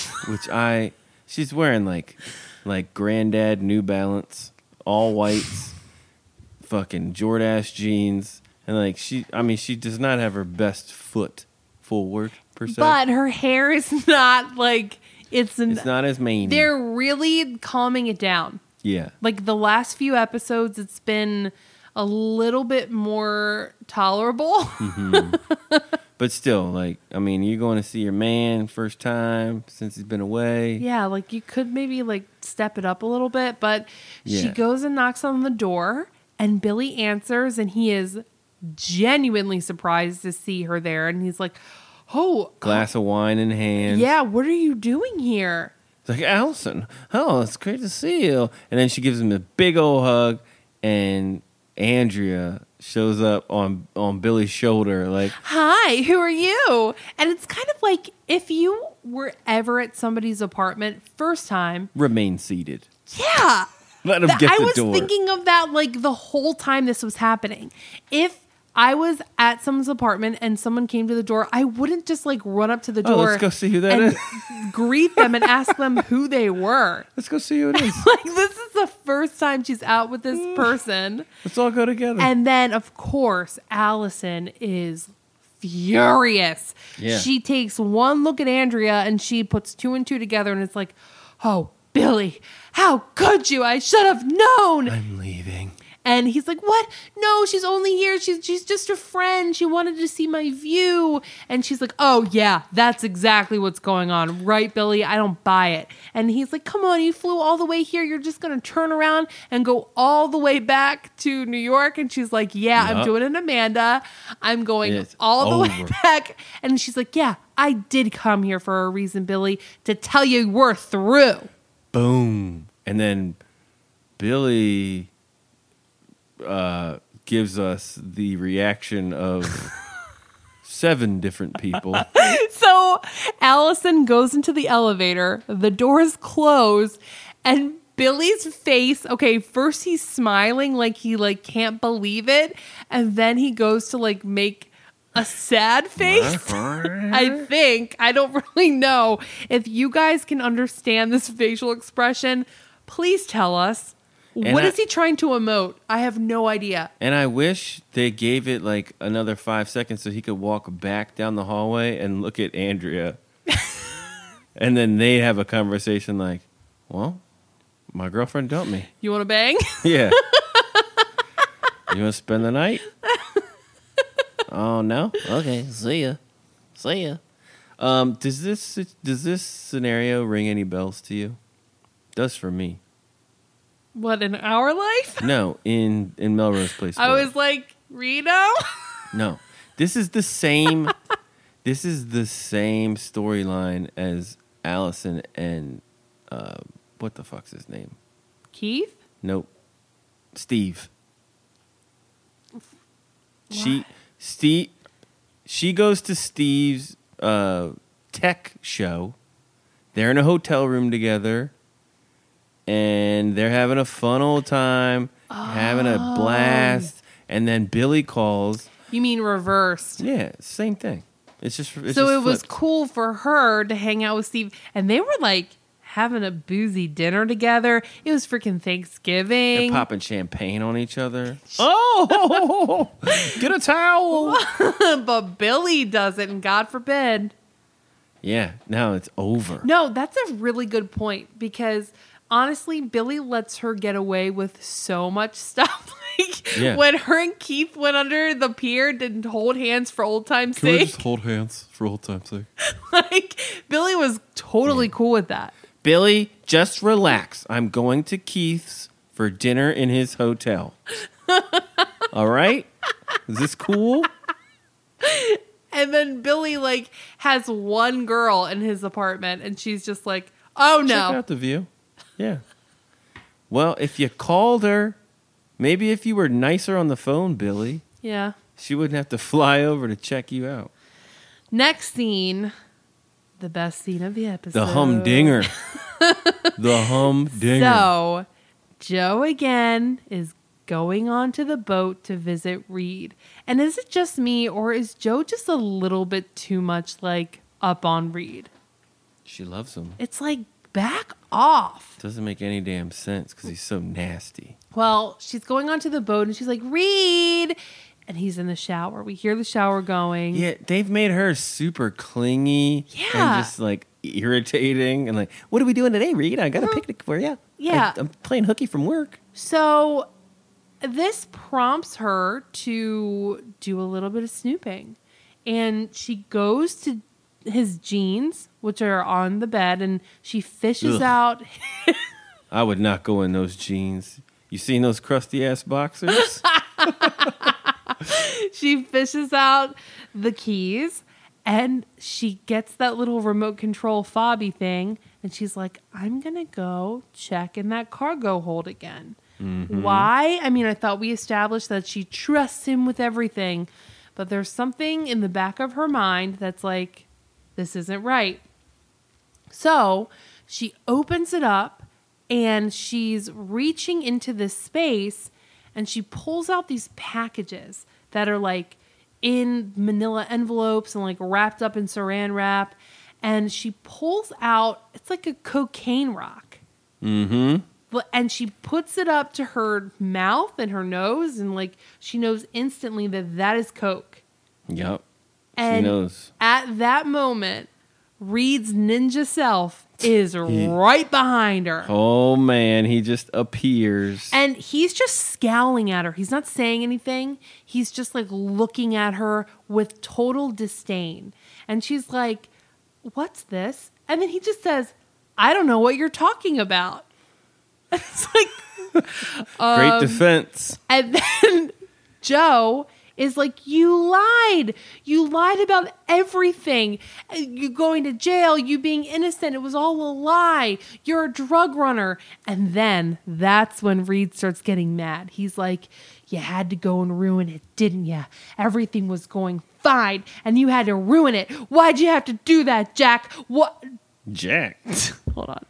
She's wearing like granddad New Balance, all whites, fucking Jordache jeans, and she does not have her best foot forward per se. But her hair is not like it's not as mangy. They're really calming it down. Yeah. Like the last few episodes, it's been a little bit more tolerable. But still, you're going to see your man first time since he's been away. Yeah, like you could maybe like step it up a little bit, but she Yeah. goes and knocks on the door and Billy answers and he is genuinely surprised to see her there. And he's like, oh, Glass of wine in hand. yeah, what are you doing here? It's like, Allison, oh, it's great to see you. And then she gives him a big old hug, and Andrea shows up on Billy's shoulder like, Hi, who are you? And it's kind of like if you were ever at somebody's apartment first time. remain seated. Yeah. Let him get I the was door. thinking of that like the whole time this was happening. If I was at someone's apartment and someone came to the door, I wouldn't just like run up to the door. let's go see who that and is. greet them and ask them who they were. Let's go see who it is. Like this is the first time she's out with this person. Let's all go together. And then, of course, Allison is furious. Yeah. She takes one look at Andrea and she puts two and two together and it's like, oh, Billy, how could you? I should have known. I'm leaving. And he's like, what? No, she's only here. She's just a friend. She wanted to see my view. And she's like, oh, yeah, that's exactly what's going on. Right, Billy? I don't buy it. And he's like, come on, you flew all the way here. You're just going to turn around and go all the way back to New York. And she's like, yeah, I'm Yup. doing it, Amanda. I'm going It's all the way over. back. And she's like, yeah, I did come here for a reason, Billy, to tell you we're through. Boom. And then Billy gives us the reaction of 7 different people. So Allison goes into the elevator, the doors close, and Billy's face, okay, first he's smiling like he like can't believe it, and then he goes to like make a sad face. I think. I don't really know. If you guys can understand this facial expression, please tell us. And What is he trying to emote? I have no idea. And I wish they gave it like another 5 seconds so he could walk back down the hallway and look at Andrea. And then they have a conversation like, well, my girlfriend dumped me. You want to bang? Yeah. You want to spend the night? Oh, no? Okay, see ya. See ya. Does this scenario ring any bells to you? Does for me. What, in our life? No, in Melrose Place. I Square. was like, Reno? No. This is the same storyline as Allison and what the fuck's his name? Keith? Nope. Steve. What? She goes to Steve's tech show they're in a hotel room together, and they're having a fun old time, having a blast. And then Billy calls. You mean reversed? Yeah, same thing. It's just so just it was flipped. cool for her to hang out with Steve, and they were like having a boozy dinner together. It was freaking Thanksgiving. They're popping champagne on each other. Oh, get a towel. But Billy doesn't, and God forbid. Yeah, now it's over. No, that's a really good point, because honestly, Billy lets her get away with so much stuff. Like Yeah. when her and Keith went under the pier, didn't hold hands for old time's sake. hold hands for old time's sake? Like Billy was totally cool with that. Billy, just relax. I'm going to Keith's for dinner in his hotel. All right? Is this cool? And then Billy like has one girl in his apartment, and she's just like, "Oh Check no." out the view. Yeah. Well, if you called her, maybe if you were nicer on the phone, Billy, Yeah. she wouldn't have to fly over to check you out. Next scene, the best scene of the episode. The humdinger. The humdinger. So, Joe again is going onto the boat to visit Reed. And is it just me, or is Joe just a little bit too much like up on Reed? She loves him. It's like, back off. Doesn't make any damn sense because he's so nasty. Well, she's going onto the boat and she's like, Reed. And he's in the shower. We hear the shower going. Yeah, they've made her super clingy Yeah. and just like irritating and like, what are we doing today, Reed? I got a picnic for you. Yeah. I'm playing hooky from work. So this prompts her to do a little bit of snooping. And she goes to his jeans, which are on the bed, and she fishes Ugh. out. I would not go in those jeans. You seen those crusty ass boxers? She fishes out the keys, and she gets that little remote control fobby thing, and she's like, I'm going to go check in that cargo hold again. Mm-hmm. Why? I mean, I thought we established that she trusts him with everything, but there's something in the back of her mind that's like, this isn't right. So she opens it up, and she's reaching into this space, and she pulls out these packages that are like in manila envelopes and like wrapped up in saran wrap. And she pulls out, it's like a cocaine rock. Mm-hmm. And she puts it up to her mouth and her nose, and like she knows instantly that that is coke. Yep. And she knows. at that moment, Reed's ninja self is right behind her. Oh, man. He just appears. And he's just scowling at her. He's not saying anything. He's just like looking at her with total disdain. And she's like, what's this? And then he just says, I don't know what you're talking about. It's like, Great defense. and then Joe is like, you lied. You lied about everything. You going to jail, you being innocent. It was all a lie. You're a drug runner. And then that's when Reed starts getting mad. He's like, you had to go and ruin it, didn't you? Everything was going fine, and you had to ruin it. Why'd you have to do that, Jack? What? Jack. Hold on.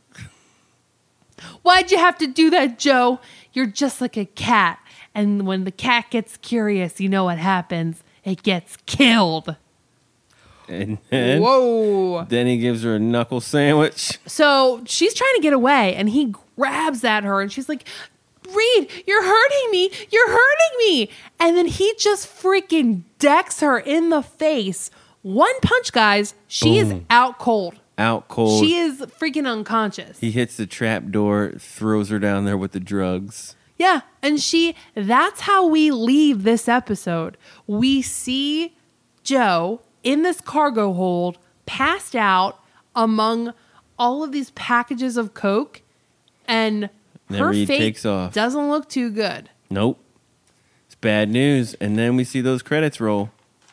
Why'd you have to do that, Joe? You're just like a cat. And when the cat gets curious, you know what happens. It gets killed. And then, Whoa. then he gives her a knuckle sandwich. So she's trying to get away, and he grabs at her, and she's like, Reed, you're hurting me. You're hurting me. And then he just freaking decks her in the face. One punch, guys. She is out cold. Out cold. She is freaking unconscious. He hits the trap door, throws her down there with the drugs. Yeah, and that's how we leave this episode. We see Joe in this cargo hold, passed out among all of these packages of coke, and Then her Reed fate takes off. doesn't look too good. Nope. It's bad news. And then we see those credits roll.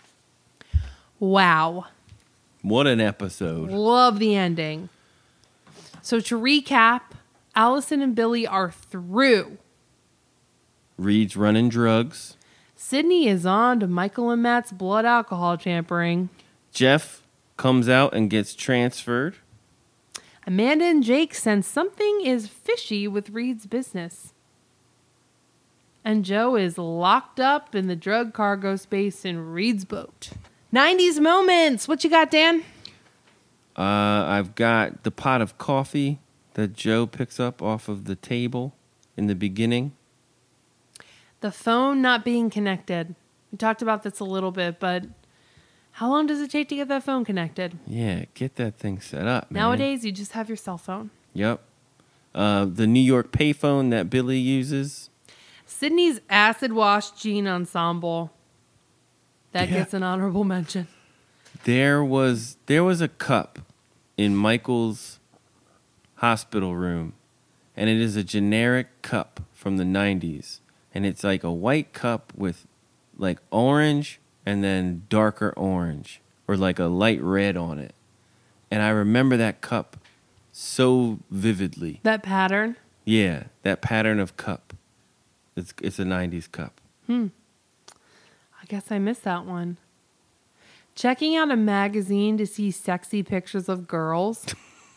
Wow. What an episode. Love the ending. So to recap, Allison and Billy are through. Reed's running drugs. Sydney is on to Michael and Matt's blood alcohol tampering. Jeff comes out and gets transferred. Amanda and Jake sense something is fishy with Reed's business. And Joe is locked up in the drug cargo space in Reed's boat. 90s moments. What you got, Dan? I've got the pot of coffee that Joe picks up off of the table in the beginning. The phone not being connected. We talked about this a little bit, but how long does it take to get that phone connected? Yeah, get that thing set up, man. Nowadays, you just have your cell phone. Yep. The New York payphone that Billy uses. Sydney's acid wash jean ensemble. That Yeah. gets an honorable mention. There was a cup in Michael's hospital room, and it is a generic cup from the 90s, and it's like a white cup with like orange and then darker orange or like a light red on it. And I remember that cup so vividly. That pattern. Yeah, that pattern of cup. It's a 90s cup. I guess I missed that one. Checking out a magazine to see sexy pictures of girls.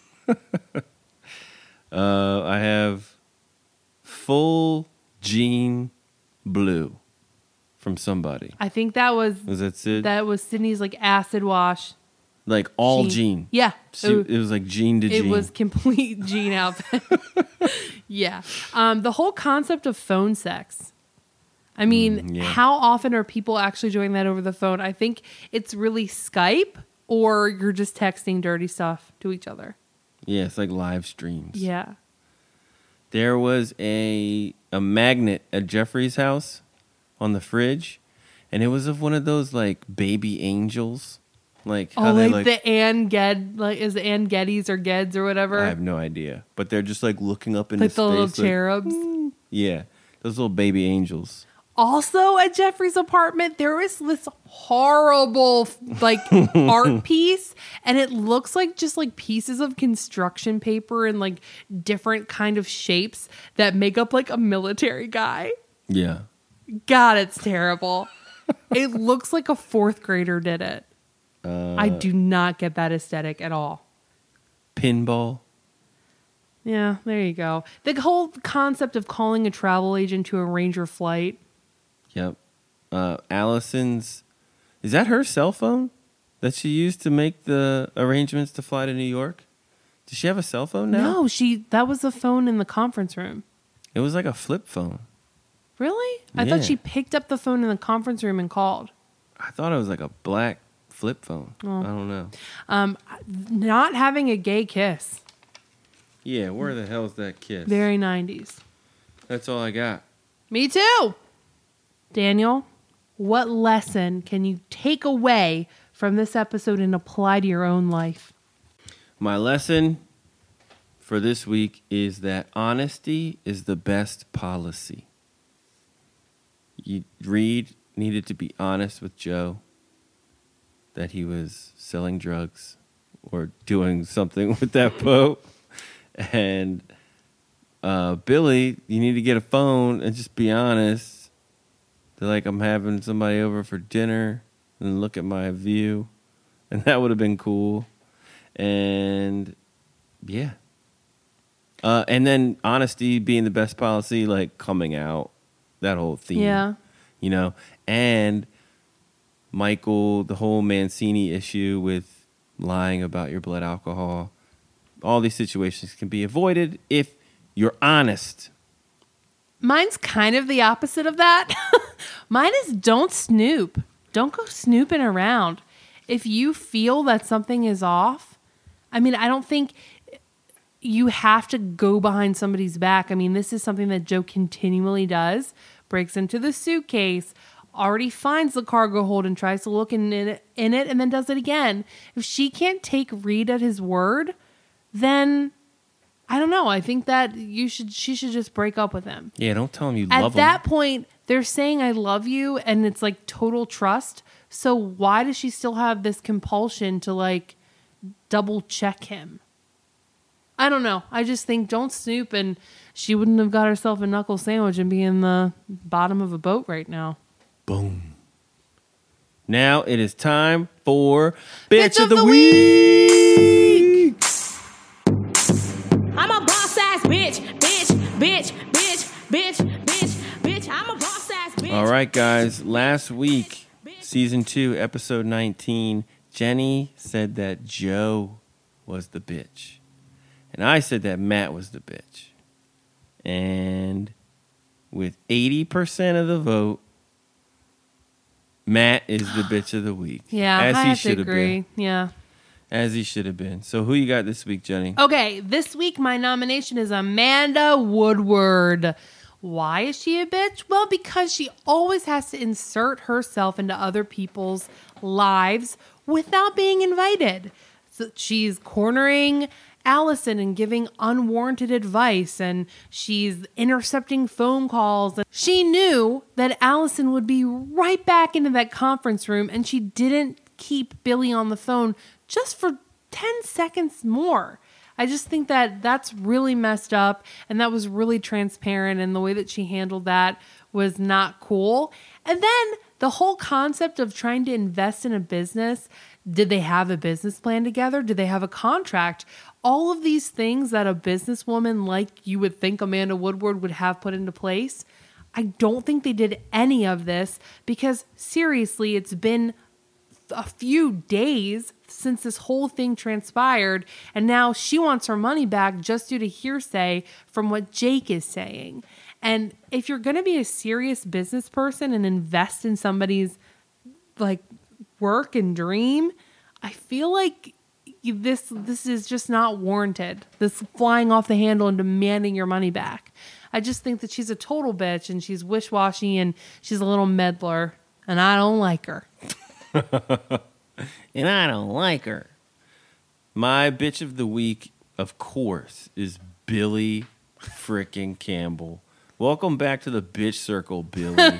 I have full jean blue from somebody. I think that was Was that Sid? Sydney's like acid wash. Like all jean. Yeah. It was like jean to It jean. was complete jean outfit. Yeah. The whole concept of phone sex. I mean, yeah. how often are people actually doing that over the phone? I think it's really Skype or you're just texting dirty stuff to each other. Yeah, it's like live streams. Yeah. There was a magnet at Jeffrey's house on the fridge, and it was of one of those like baby angels. Like how Oh, they like the Ann Ged, like is it Ann Geddes or Geds or whatever? I have no idea. But they're just like looking up into Like the space. little like- cherubs. yeah. Those little baby angels. Also at Jeffrey's apartment, there is this horrible like art piece, and it looks like just like pieces of construction paper and like different kind of shapes that make up like a military guy. Yeah. God, it's terrible. It looks like a fourth grader did it. I do not get that aesthetic at all. Pinball. Yeah, there you go. The whole concept of calling a travel agent to arrange your flight. Yep. Allison's, is that her cell phone that she used to make the arrangements to fly to New York? Does she have a cell phone now? No, that was the phone in the conference room. It was like a flip phone. Really? I Yeah. thought she picked up the phone in the conference room and called. I thought it was like a black flip phone. I don't know. Not having a gay kiss. Yeah, where the hell's that kiss? Very 90s. That's all I got. Me too. Daniel, what lesson can you take away from this episode and apply to your own life? My lesson for this week is that honesty is the best policy. Reed needed to be honest with Joe that he was selling drugs or doing something with that boat. And Billy, you need to get a phone and just be honest. They're like, I'm having somebody over for dinner and look at my view. And that would have been cool. And yeah. And then honesty being the best policy, like coming out, that whole theme. Yeah. You know, and Michael, the whole Mancini issue with lying about your blood alcohol. All these situations can be avoided if you're honest. Mine's kind of the opposite of that. Mine is don't snoop. Don't go snooping around. If you feel that something is off, I mean, I don't think you have to go behind somebody's back. I mean, this is something that Joe continually does. Breaks into the suitcase, already finds the cargo hold and tries to look in it, and then does it again. If she can't take Reed at his word, then I don't know. I think that she should just break up with him. Yeah, don't tell him you At love him. that point, they're saying I love you and it's like total trust. So why does she still have this compulsion to like double check him? I don't know. I just think don't snoop, and she wouldn't have got herself a knuckle sandwich and be in the bottom of a boat right now. Boom. Now it is time for Bitch of the Week. All right, guys. Last week, season 2, episode 19, Jenny said that Joe was the bitch. And I said that Matt was the bitch. And with 80% of the vote, Matt is the bitch of the week. Yeah, as I he have to should have agree. been. Yeah. As he should have been. So who you got this week, Jenny? Okay, this week my nomination is Amanda Woodward. Why is she a bitch? Well, because she always has to insert herself into other people's lives without being invited. So she's cornering Allison and giving unwarranted advice, and she's intercepting phone calls. She knew that Allison would be right back into that conference room, and she didn't keep Billy on the phone just for 10 seconds more. I just think that that's really messed up, and that was really transparent, and the way that she handled that was not cool. And then the whole concept of trying to invest in a business, did they have a business plan together? Did they have a contract? All of these things that a businesswoman like you would think Amanda Woodward would have put into place, I don't think they did any of this, because seriously, it's been a few days since this whole thing transpired, and now she wants her money back just due to hearsay from what Jake is saying. And if you're going to be a serious business person and invest in somebody's like work and dream, I feel like this is just not warranted. This flying off the handle and demanding your money back. I just think that she's a total bitch, and she's wish-washy, and she's a little meddler, and I don't like her. And I don't like her. My bitch of the week, of course, is Billy frickin' Campbell. Welcome back to the bitch circle, Billy.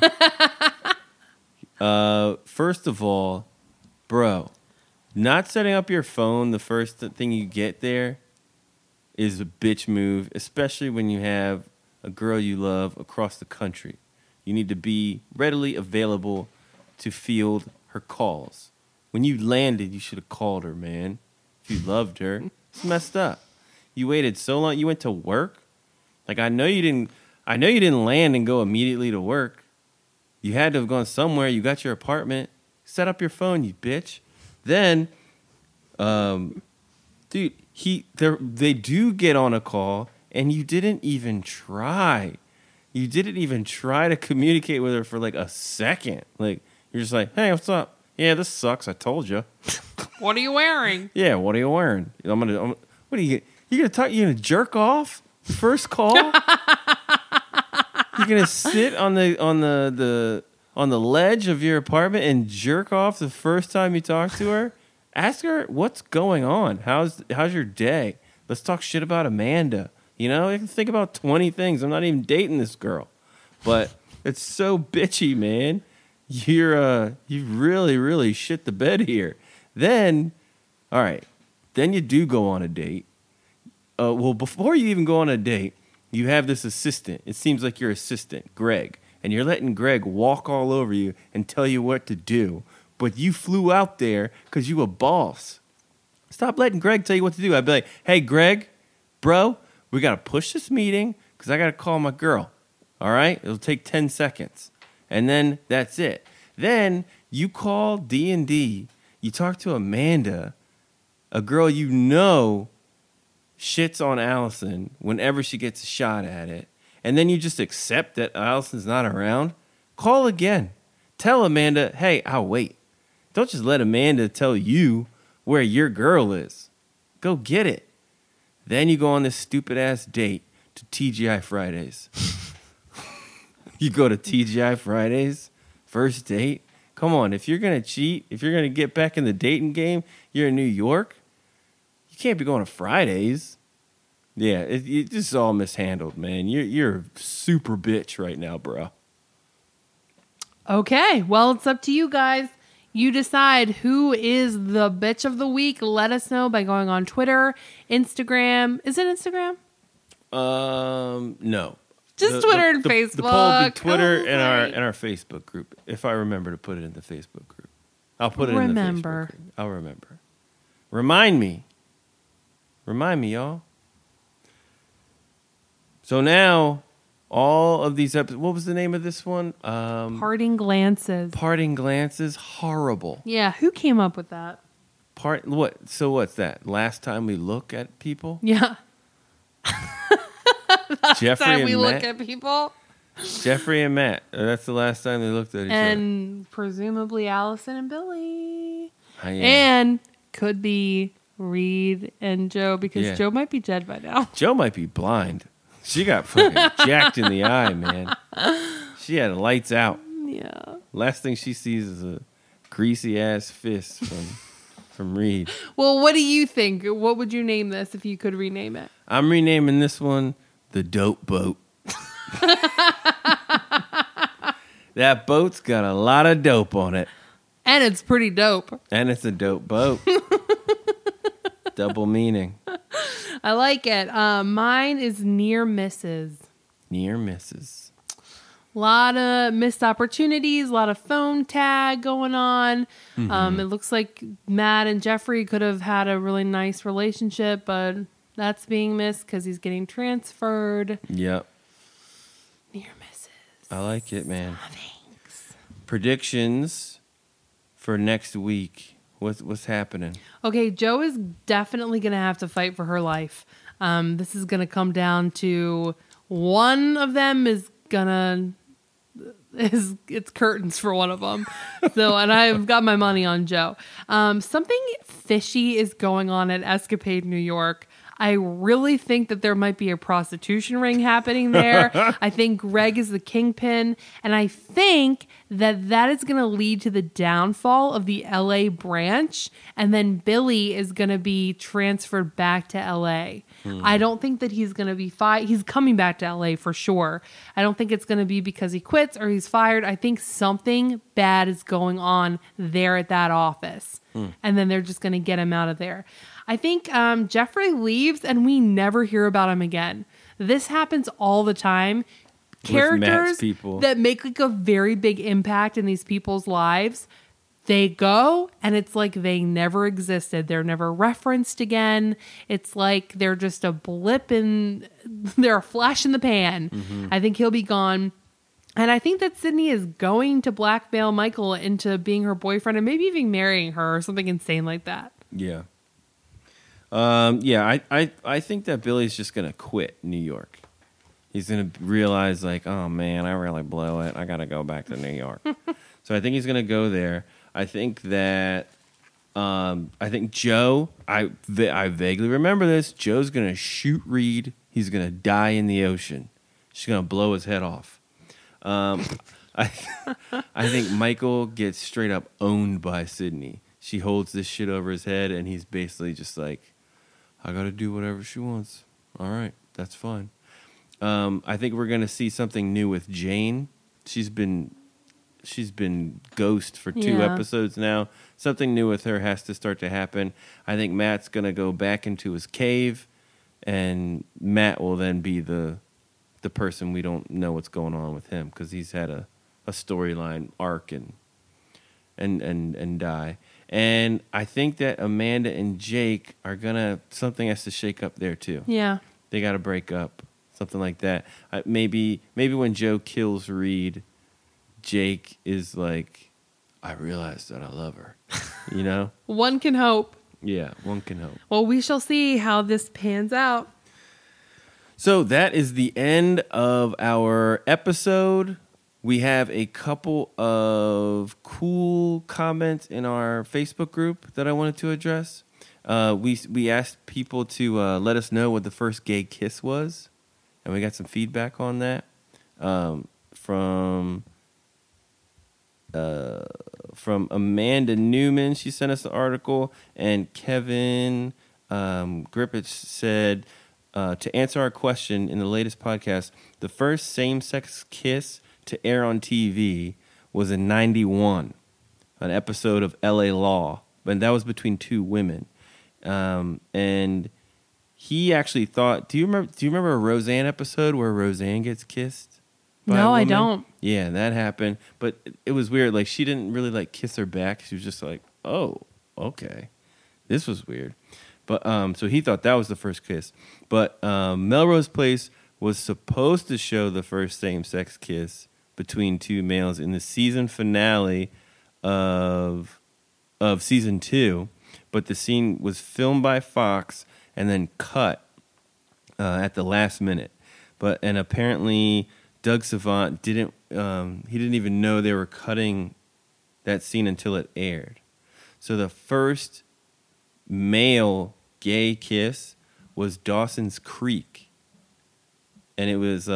First of all, bro, not setting up your phone the first thing you get there is a bitch move, especially when you have a girl you love across the country. You need to be readily available to field her calls. When you landed, you should have called her, man. If you loved her. It's messed up. You waited so long. You went to work? Like, I know you didn't land and go immediately to work. You had to have gone somewhere. You got your apartment. Set up your phone, you bitch. Then, dude, they do get on a call, and you didn't even try. You didn't even try to communicate with her for like a second. Like, you're just like, hey, what's up? Yeah, this sucks. I told you. What are you wearing? Yeah, what are you wearing? What are you gonna jerk off? First call? You're gonna sit on the ledge of your apartment and jerk off the first time you talk to her? Ask her what's going on. How's your day? Let's talk shit about Amanda. You know, I can think about 20 things. I'm not even dating this girl. But it's so bitchy, man. You really, really shit the bed here. Then, all right, then you do go on a date. Well, before you even go on a date, you have this assistant. It seems like your assistant, Greg, and you're letting Greg walk all over you and tell you what to do. But you flew out there because you a boss. Stop letting Greg tell you what to do. I'd be like, hey, Greg, bro, we got to push this meeting because I got to call my girl. All right? It'll take 10 seconds. And then that's it. Then you call D&D. You talk to Amanda, a girl you know shits on Allison whenever she gets a shot at it. And then you just accept that Allison's not around. Call again. Tell Amanda, hey, I'll wait. Don't just let Amanda tell you where your girl is. Go get it. Then you go on this stupid-ass date to TGI Fridays. You go to TGI Fridays, first date. Come on, if you're going to cheat, if you're going to get back in the dating game, you're in New York. You can't be going to Fridays. Yeah, it's just all mishandled, man. You're a super bitch right now, bro. Okay, well, it's up to you guys. You decide who is the bitch of the week. Let us know by going on Twitter, Instagram. Is it Instagram? No. Just Twitter and Facebook. The poll will be Twitter and our Facebook group. If I remember to put it in the Facebook group, I'll put it in the Facebook group. I'll remember. Remind me, y'all. So now all of these episodes. What was the name of this one? Parting Glances. Parting Glances. Horrible. Yeah, who came up with that? What? So what's that? Last time we look at people. Yeah. Jeffrey Time and we Matt. look at people. Jeffrey and Matt. That's the last time they looked at each other. And presumably Allison and Billy. Yeah. And could be Reed and Joe because Yeah. Joe might be dead by now. Joe might be blind. She got fucking jacked in the eye, man. She had lights out. Yeah. Last thing she sees is a greasy ass fist from Reed. Well, what do you think? What would you name this if you could rename it? I'm renaming this one the Dope Boat. That boat's got a lot of dope on it. And it's pretty dope. And it's a dope boat. Double meaning. I like it. Mine is Near Misses. Near misses. A lot of missed opportunities, a lot of phone tag going on. It looks like Matt and Jeffrey could have had a really nice relationship, but that's being missed because he's getting transferred. Yep. Near misses. I like it, man. Thanks. Predictions for next week. What's happening? Okay, Joe is definitely going to have to fight for her life. This is going to come down to one of them is it's curtains for one of them. So, and I've got my money on Joe. Something fishy is going on at Escapade New York. I really think that there might be a prostitution ring happening there. I think Greg is the kingpin. And I think that is going to lead to the downfall of the LA branch. And then Billy is going to be transferred back to LA. I don't think that he's going to be he's coming back to LA for sure. I don't think it's going to be because he quits or he's fired. I think something bad is going on there at that office. And then they're just going to get him out of there. I think Jeffrey leaves and we never hear about him again. This happens all the time. Characters that make like a very big impact in these people's lives, they go and it's like they never existed. They're never referenced again. It's like they're just a blip they're a flash in the pan. I think he'll be gone. And I think that Sydney is going to blackmail Michael into being her boyfriend and maybe even marrying her or something insane like that. Yeah. I think that Billy's just going to quit New York. He's going to realize like, oh man, I really blew it. I got to go back to New York. So I think he's going to go there. I think that, Joe, I vaguely remember this. Joe's going to shoot Reed. He's going to die in the ocean. She's going to blow his head off. I think Michael gets straight up owned by Sydney. She holds this shit over his head, and he's basically just like, I got to do whatever she wants. All right, that's fine. I think we're going to see something new with Jane. She's been ghost for 2 episodes now. Something new with her has to start to happen. I think Matt's going to go back into his cave, and Matt will then be the person we don't know what's going on with him because he's had a storyline arc and die. And I think that Amanda and Jake are something has to shake up there too. Yeah. They got to break up, something like that. Maybe when Joe kills Reed, Jake is like, I realized that I love her. You know? One can hope. Yeah, one can hope. Well, we shall see how this pans out. So that is the end of our episode. We have a couple of cool comments in our Facebook group that I wanted to address. We asked people to let us know what the first gay kiss was, and we got some feedback on that from Amanda Newman. She sent us the article, and Kevin Grippich said, to answer our question in the latest podcast, the first same-sex kiss to air on TV was in 91, an episode of LA Law, and that was between 2 women. And he actually thought, do you remember a Roseanne episode where Roseanne gets kissed? No, I don't. Yeah, that happened, but it was weird. Like, she didn't really like kiss her back. She was just like, oh, okay, this was weird. But so he thought that was the first kiss. But Melrose Place was supposed to show the first same-sex kiss between two males in the season finale of season 2, but the scene was filmed by Fox and then cut at the last minute. And apparently Doug Savant didn't even know they were cutting that scene until it aired. So the first male gay kiss was Dawson's Creek, and it was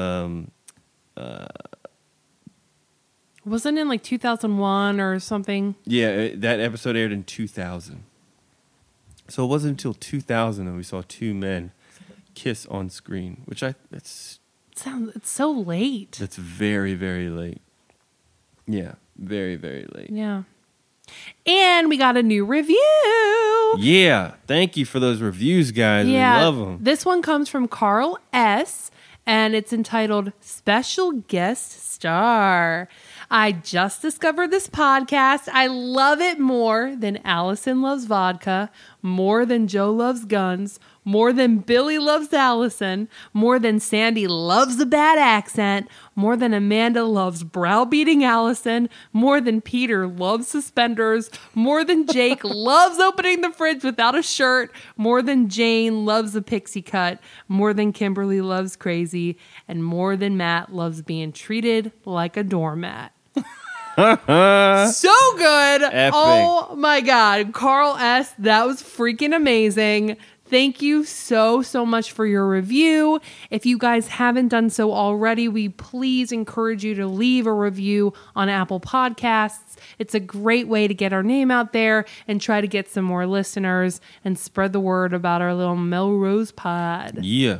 wasn't it in like 2001 or something? Yeah, that episode aired in 2000. So it wasn't until 2000 that we saw two men kiss on screen, which it's so late. That's very, very late. Yeah, very, very late. Yeah. And we got a new review. Yeah, thank you for those reviews, guys. Yeah, we love them. This one comes from Carl S., and it's entitled Special Guest Star. I just discovered this podcast. I love it more than Allison Loves Vodka, more than Joe Loves Guns, more than Billy Loves Allison, more than Sandy loves a bad accent, more than Amanda loves browbeating Allison, more than Peter loves suspenders, more than Jake loves opening the fridge without a shirt, more than Jane loves a pixie cut, more than Kimberly loves crazy, and more than Matt loves being treated like a doormat. So good. Epic. Oh my God. Carl S., that was freaking amazing. Thank you so much for your review. If you guys haven't done so already, we please encourage you to leave a review on Apple Podcasts. It's a great way to get our name out there and try to get some more listeners and spread the word about our little Melrose pod. Yeah.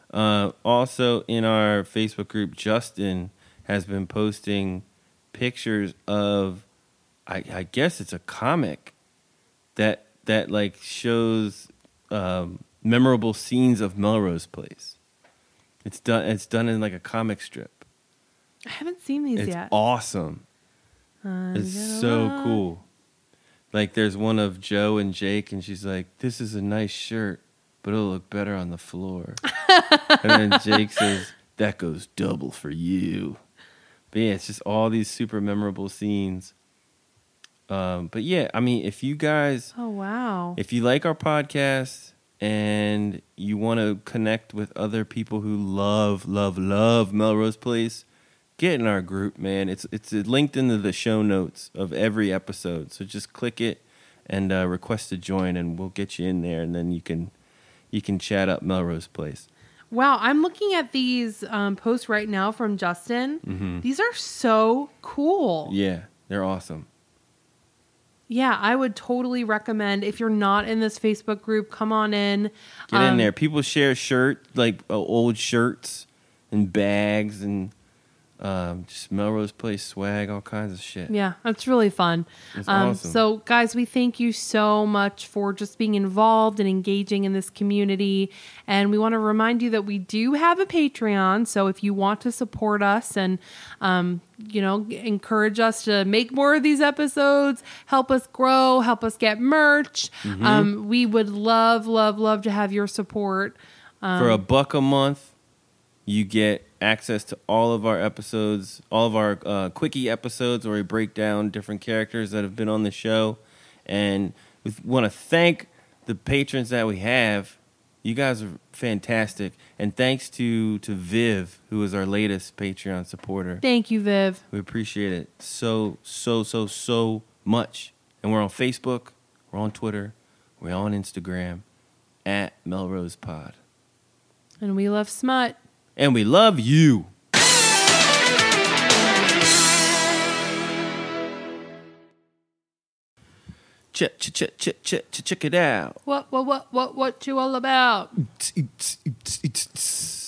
Also in our Facebook group, Justin has been posting pictures of, I guess it's a comic that like shows memorable scenes of Melrose Place. It's done in like a comic strip. I haven't seen these yet. It's awesome. It's so cool. Like there's one of Joe and Jake, and she's like, "This is a nice shirt, but it'll look better on the floor." And then Jake says, "That goes double for you." But yeah, it's just all these super memorable scenes. But yeah, I mean, if you guys, if you like our podcast and you want to connect with other people who love Melrose Place, get in our group, man. It's linked into the show notes of every episode. So just click it and request to join, and we'll get you in there, and then you can chat up Melrose Place. Wow, I'm looking at these posts right now from Justin. Mm-hmm. These are so cool. Yeah, they're awesome. Yeah, I would totally recommend, if you're not in this Facebook group, come on in. Get in there. People share old shirts and bags and just Melrose Place swag, all kinds of shit. Yeah, it's really fun. It's awesome. So, guys, we thank you so much for just being involved and engaging in this community. And we want to remind you that we do have a Patreon. So if you want to support us and, encourage us to make more of these episodes, help us grow, help us get merch, we would love to have your support. For $1 a month, you get access to all of our episodes, all of our quickie episodes where we break down different characters that have been on the show. And we want to thank the patrons that we have. You guys are fantastic. And thanks to Viv, who is our latest Patreon supporter. Thank you, Viv. We appreciate it so much. And we're on Facebook, we're on Twitter, we're on Instagram, at Melrose Pod. And we love smut. And we love you. Check it out. What you all about?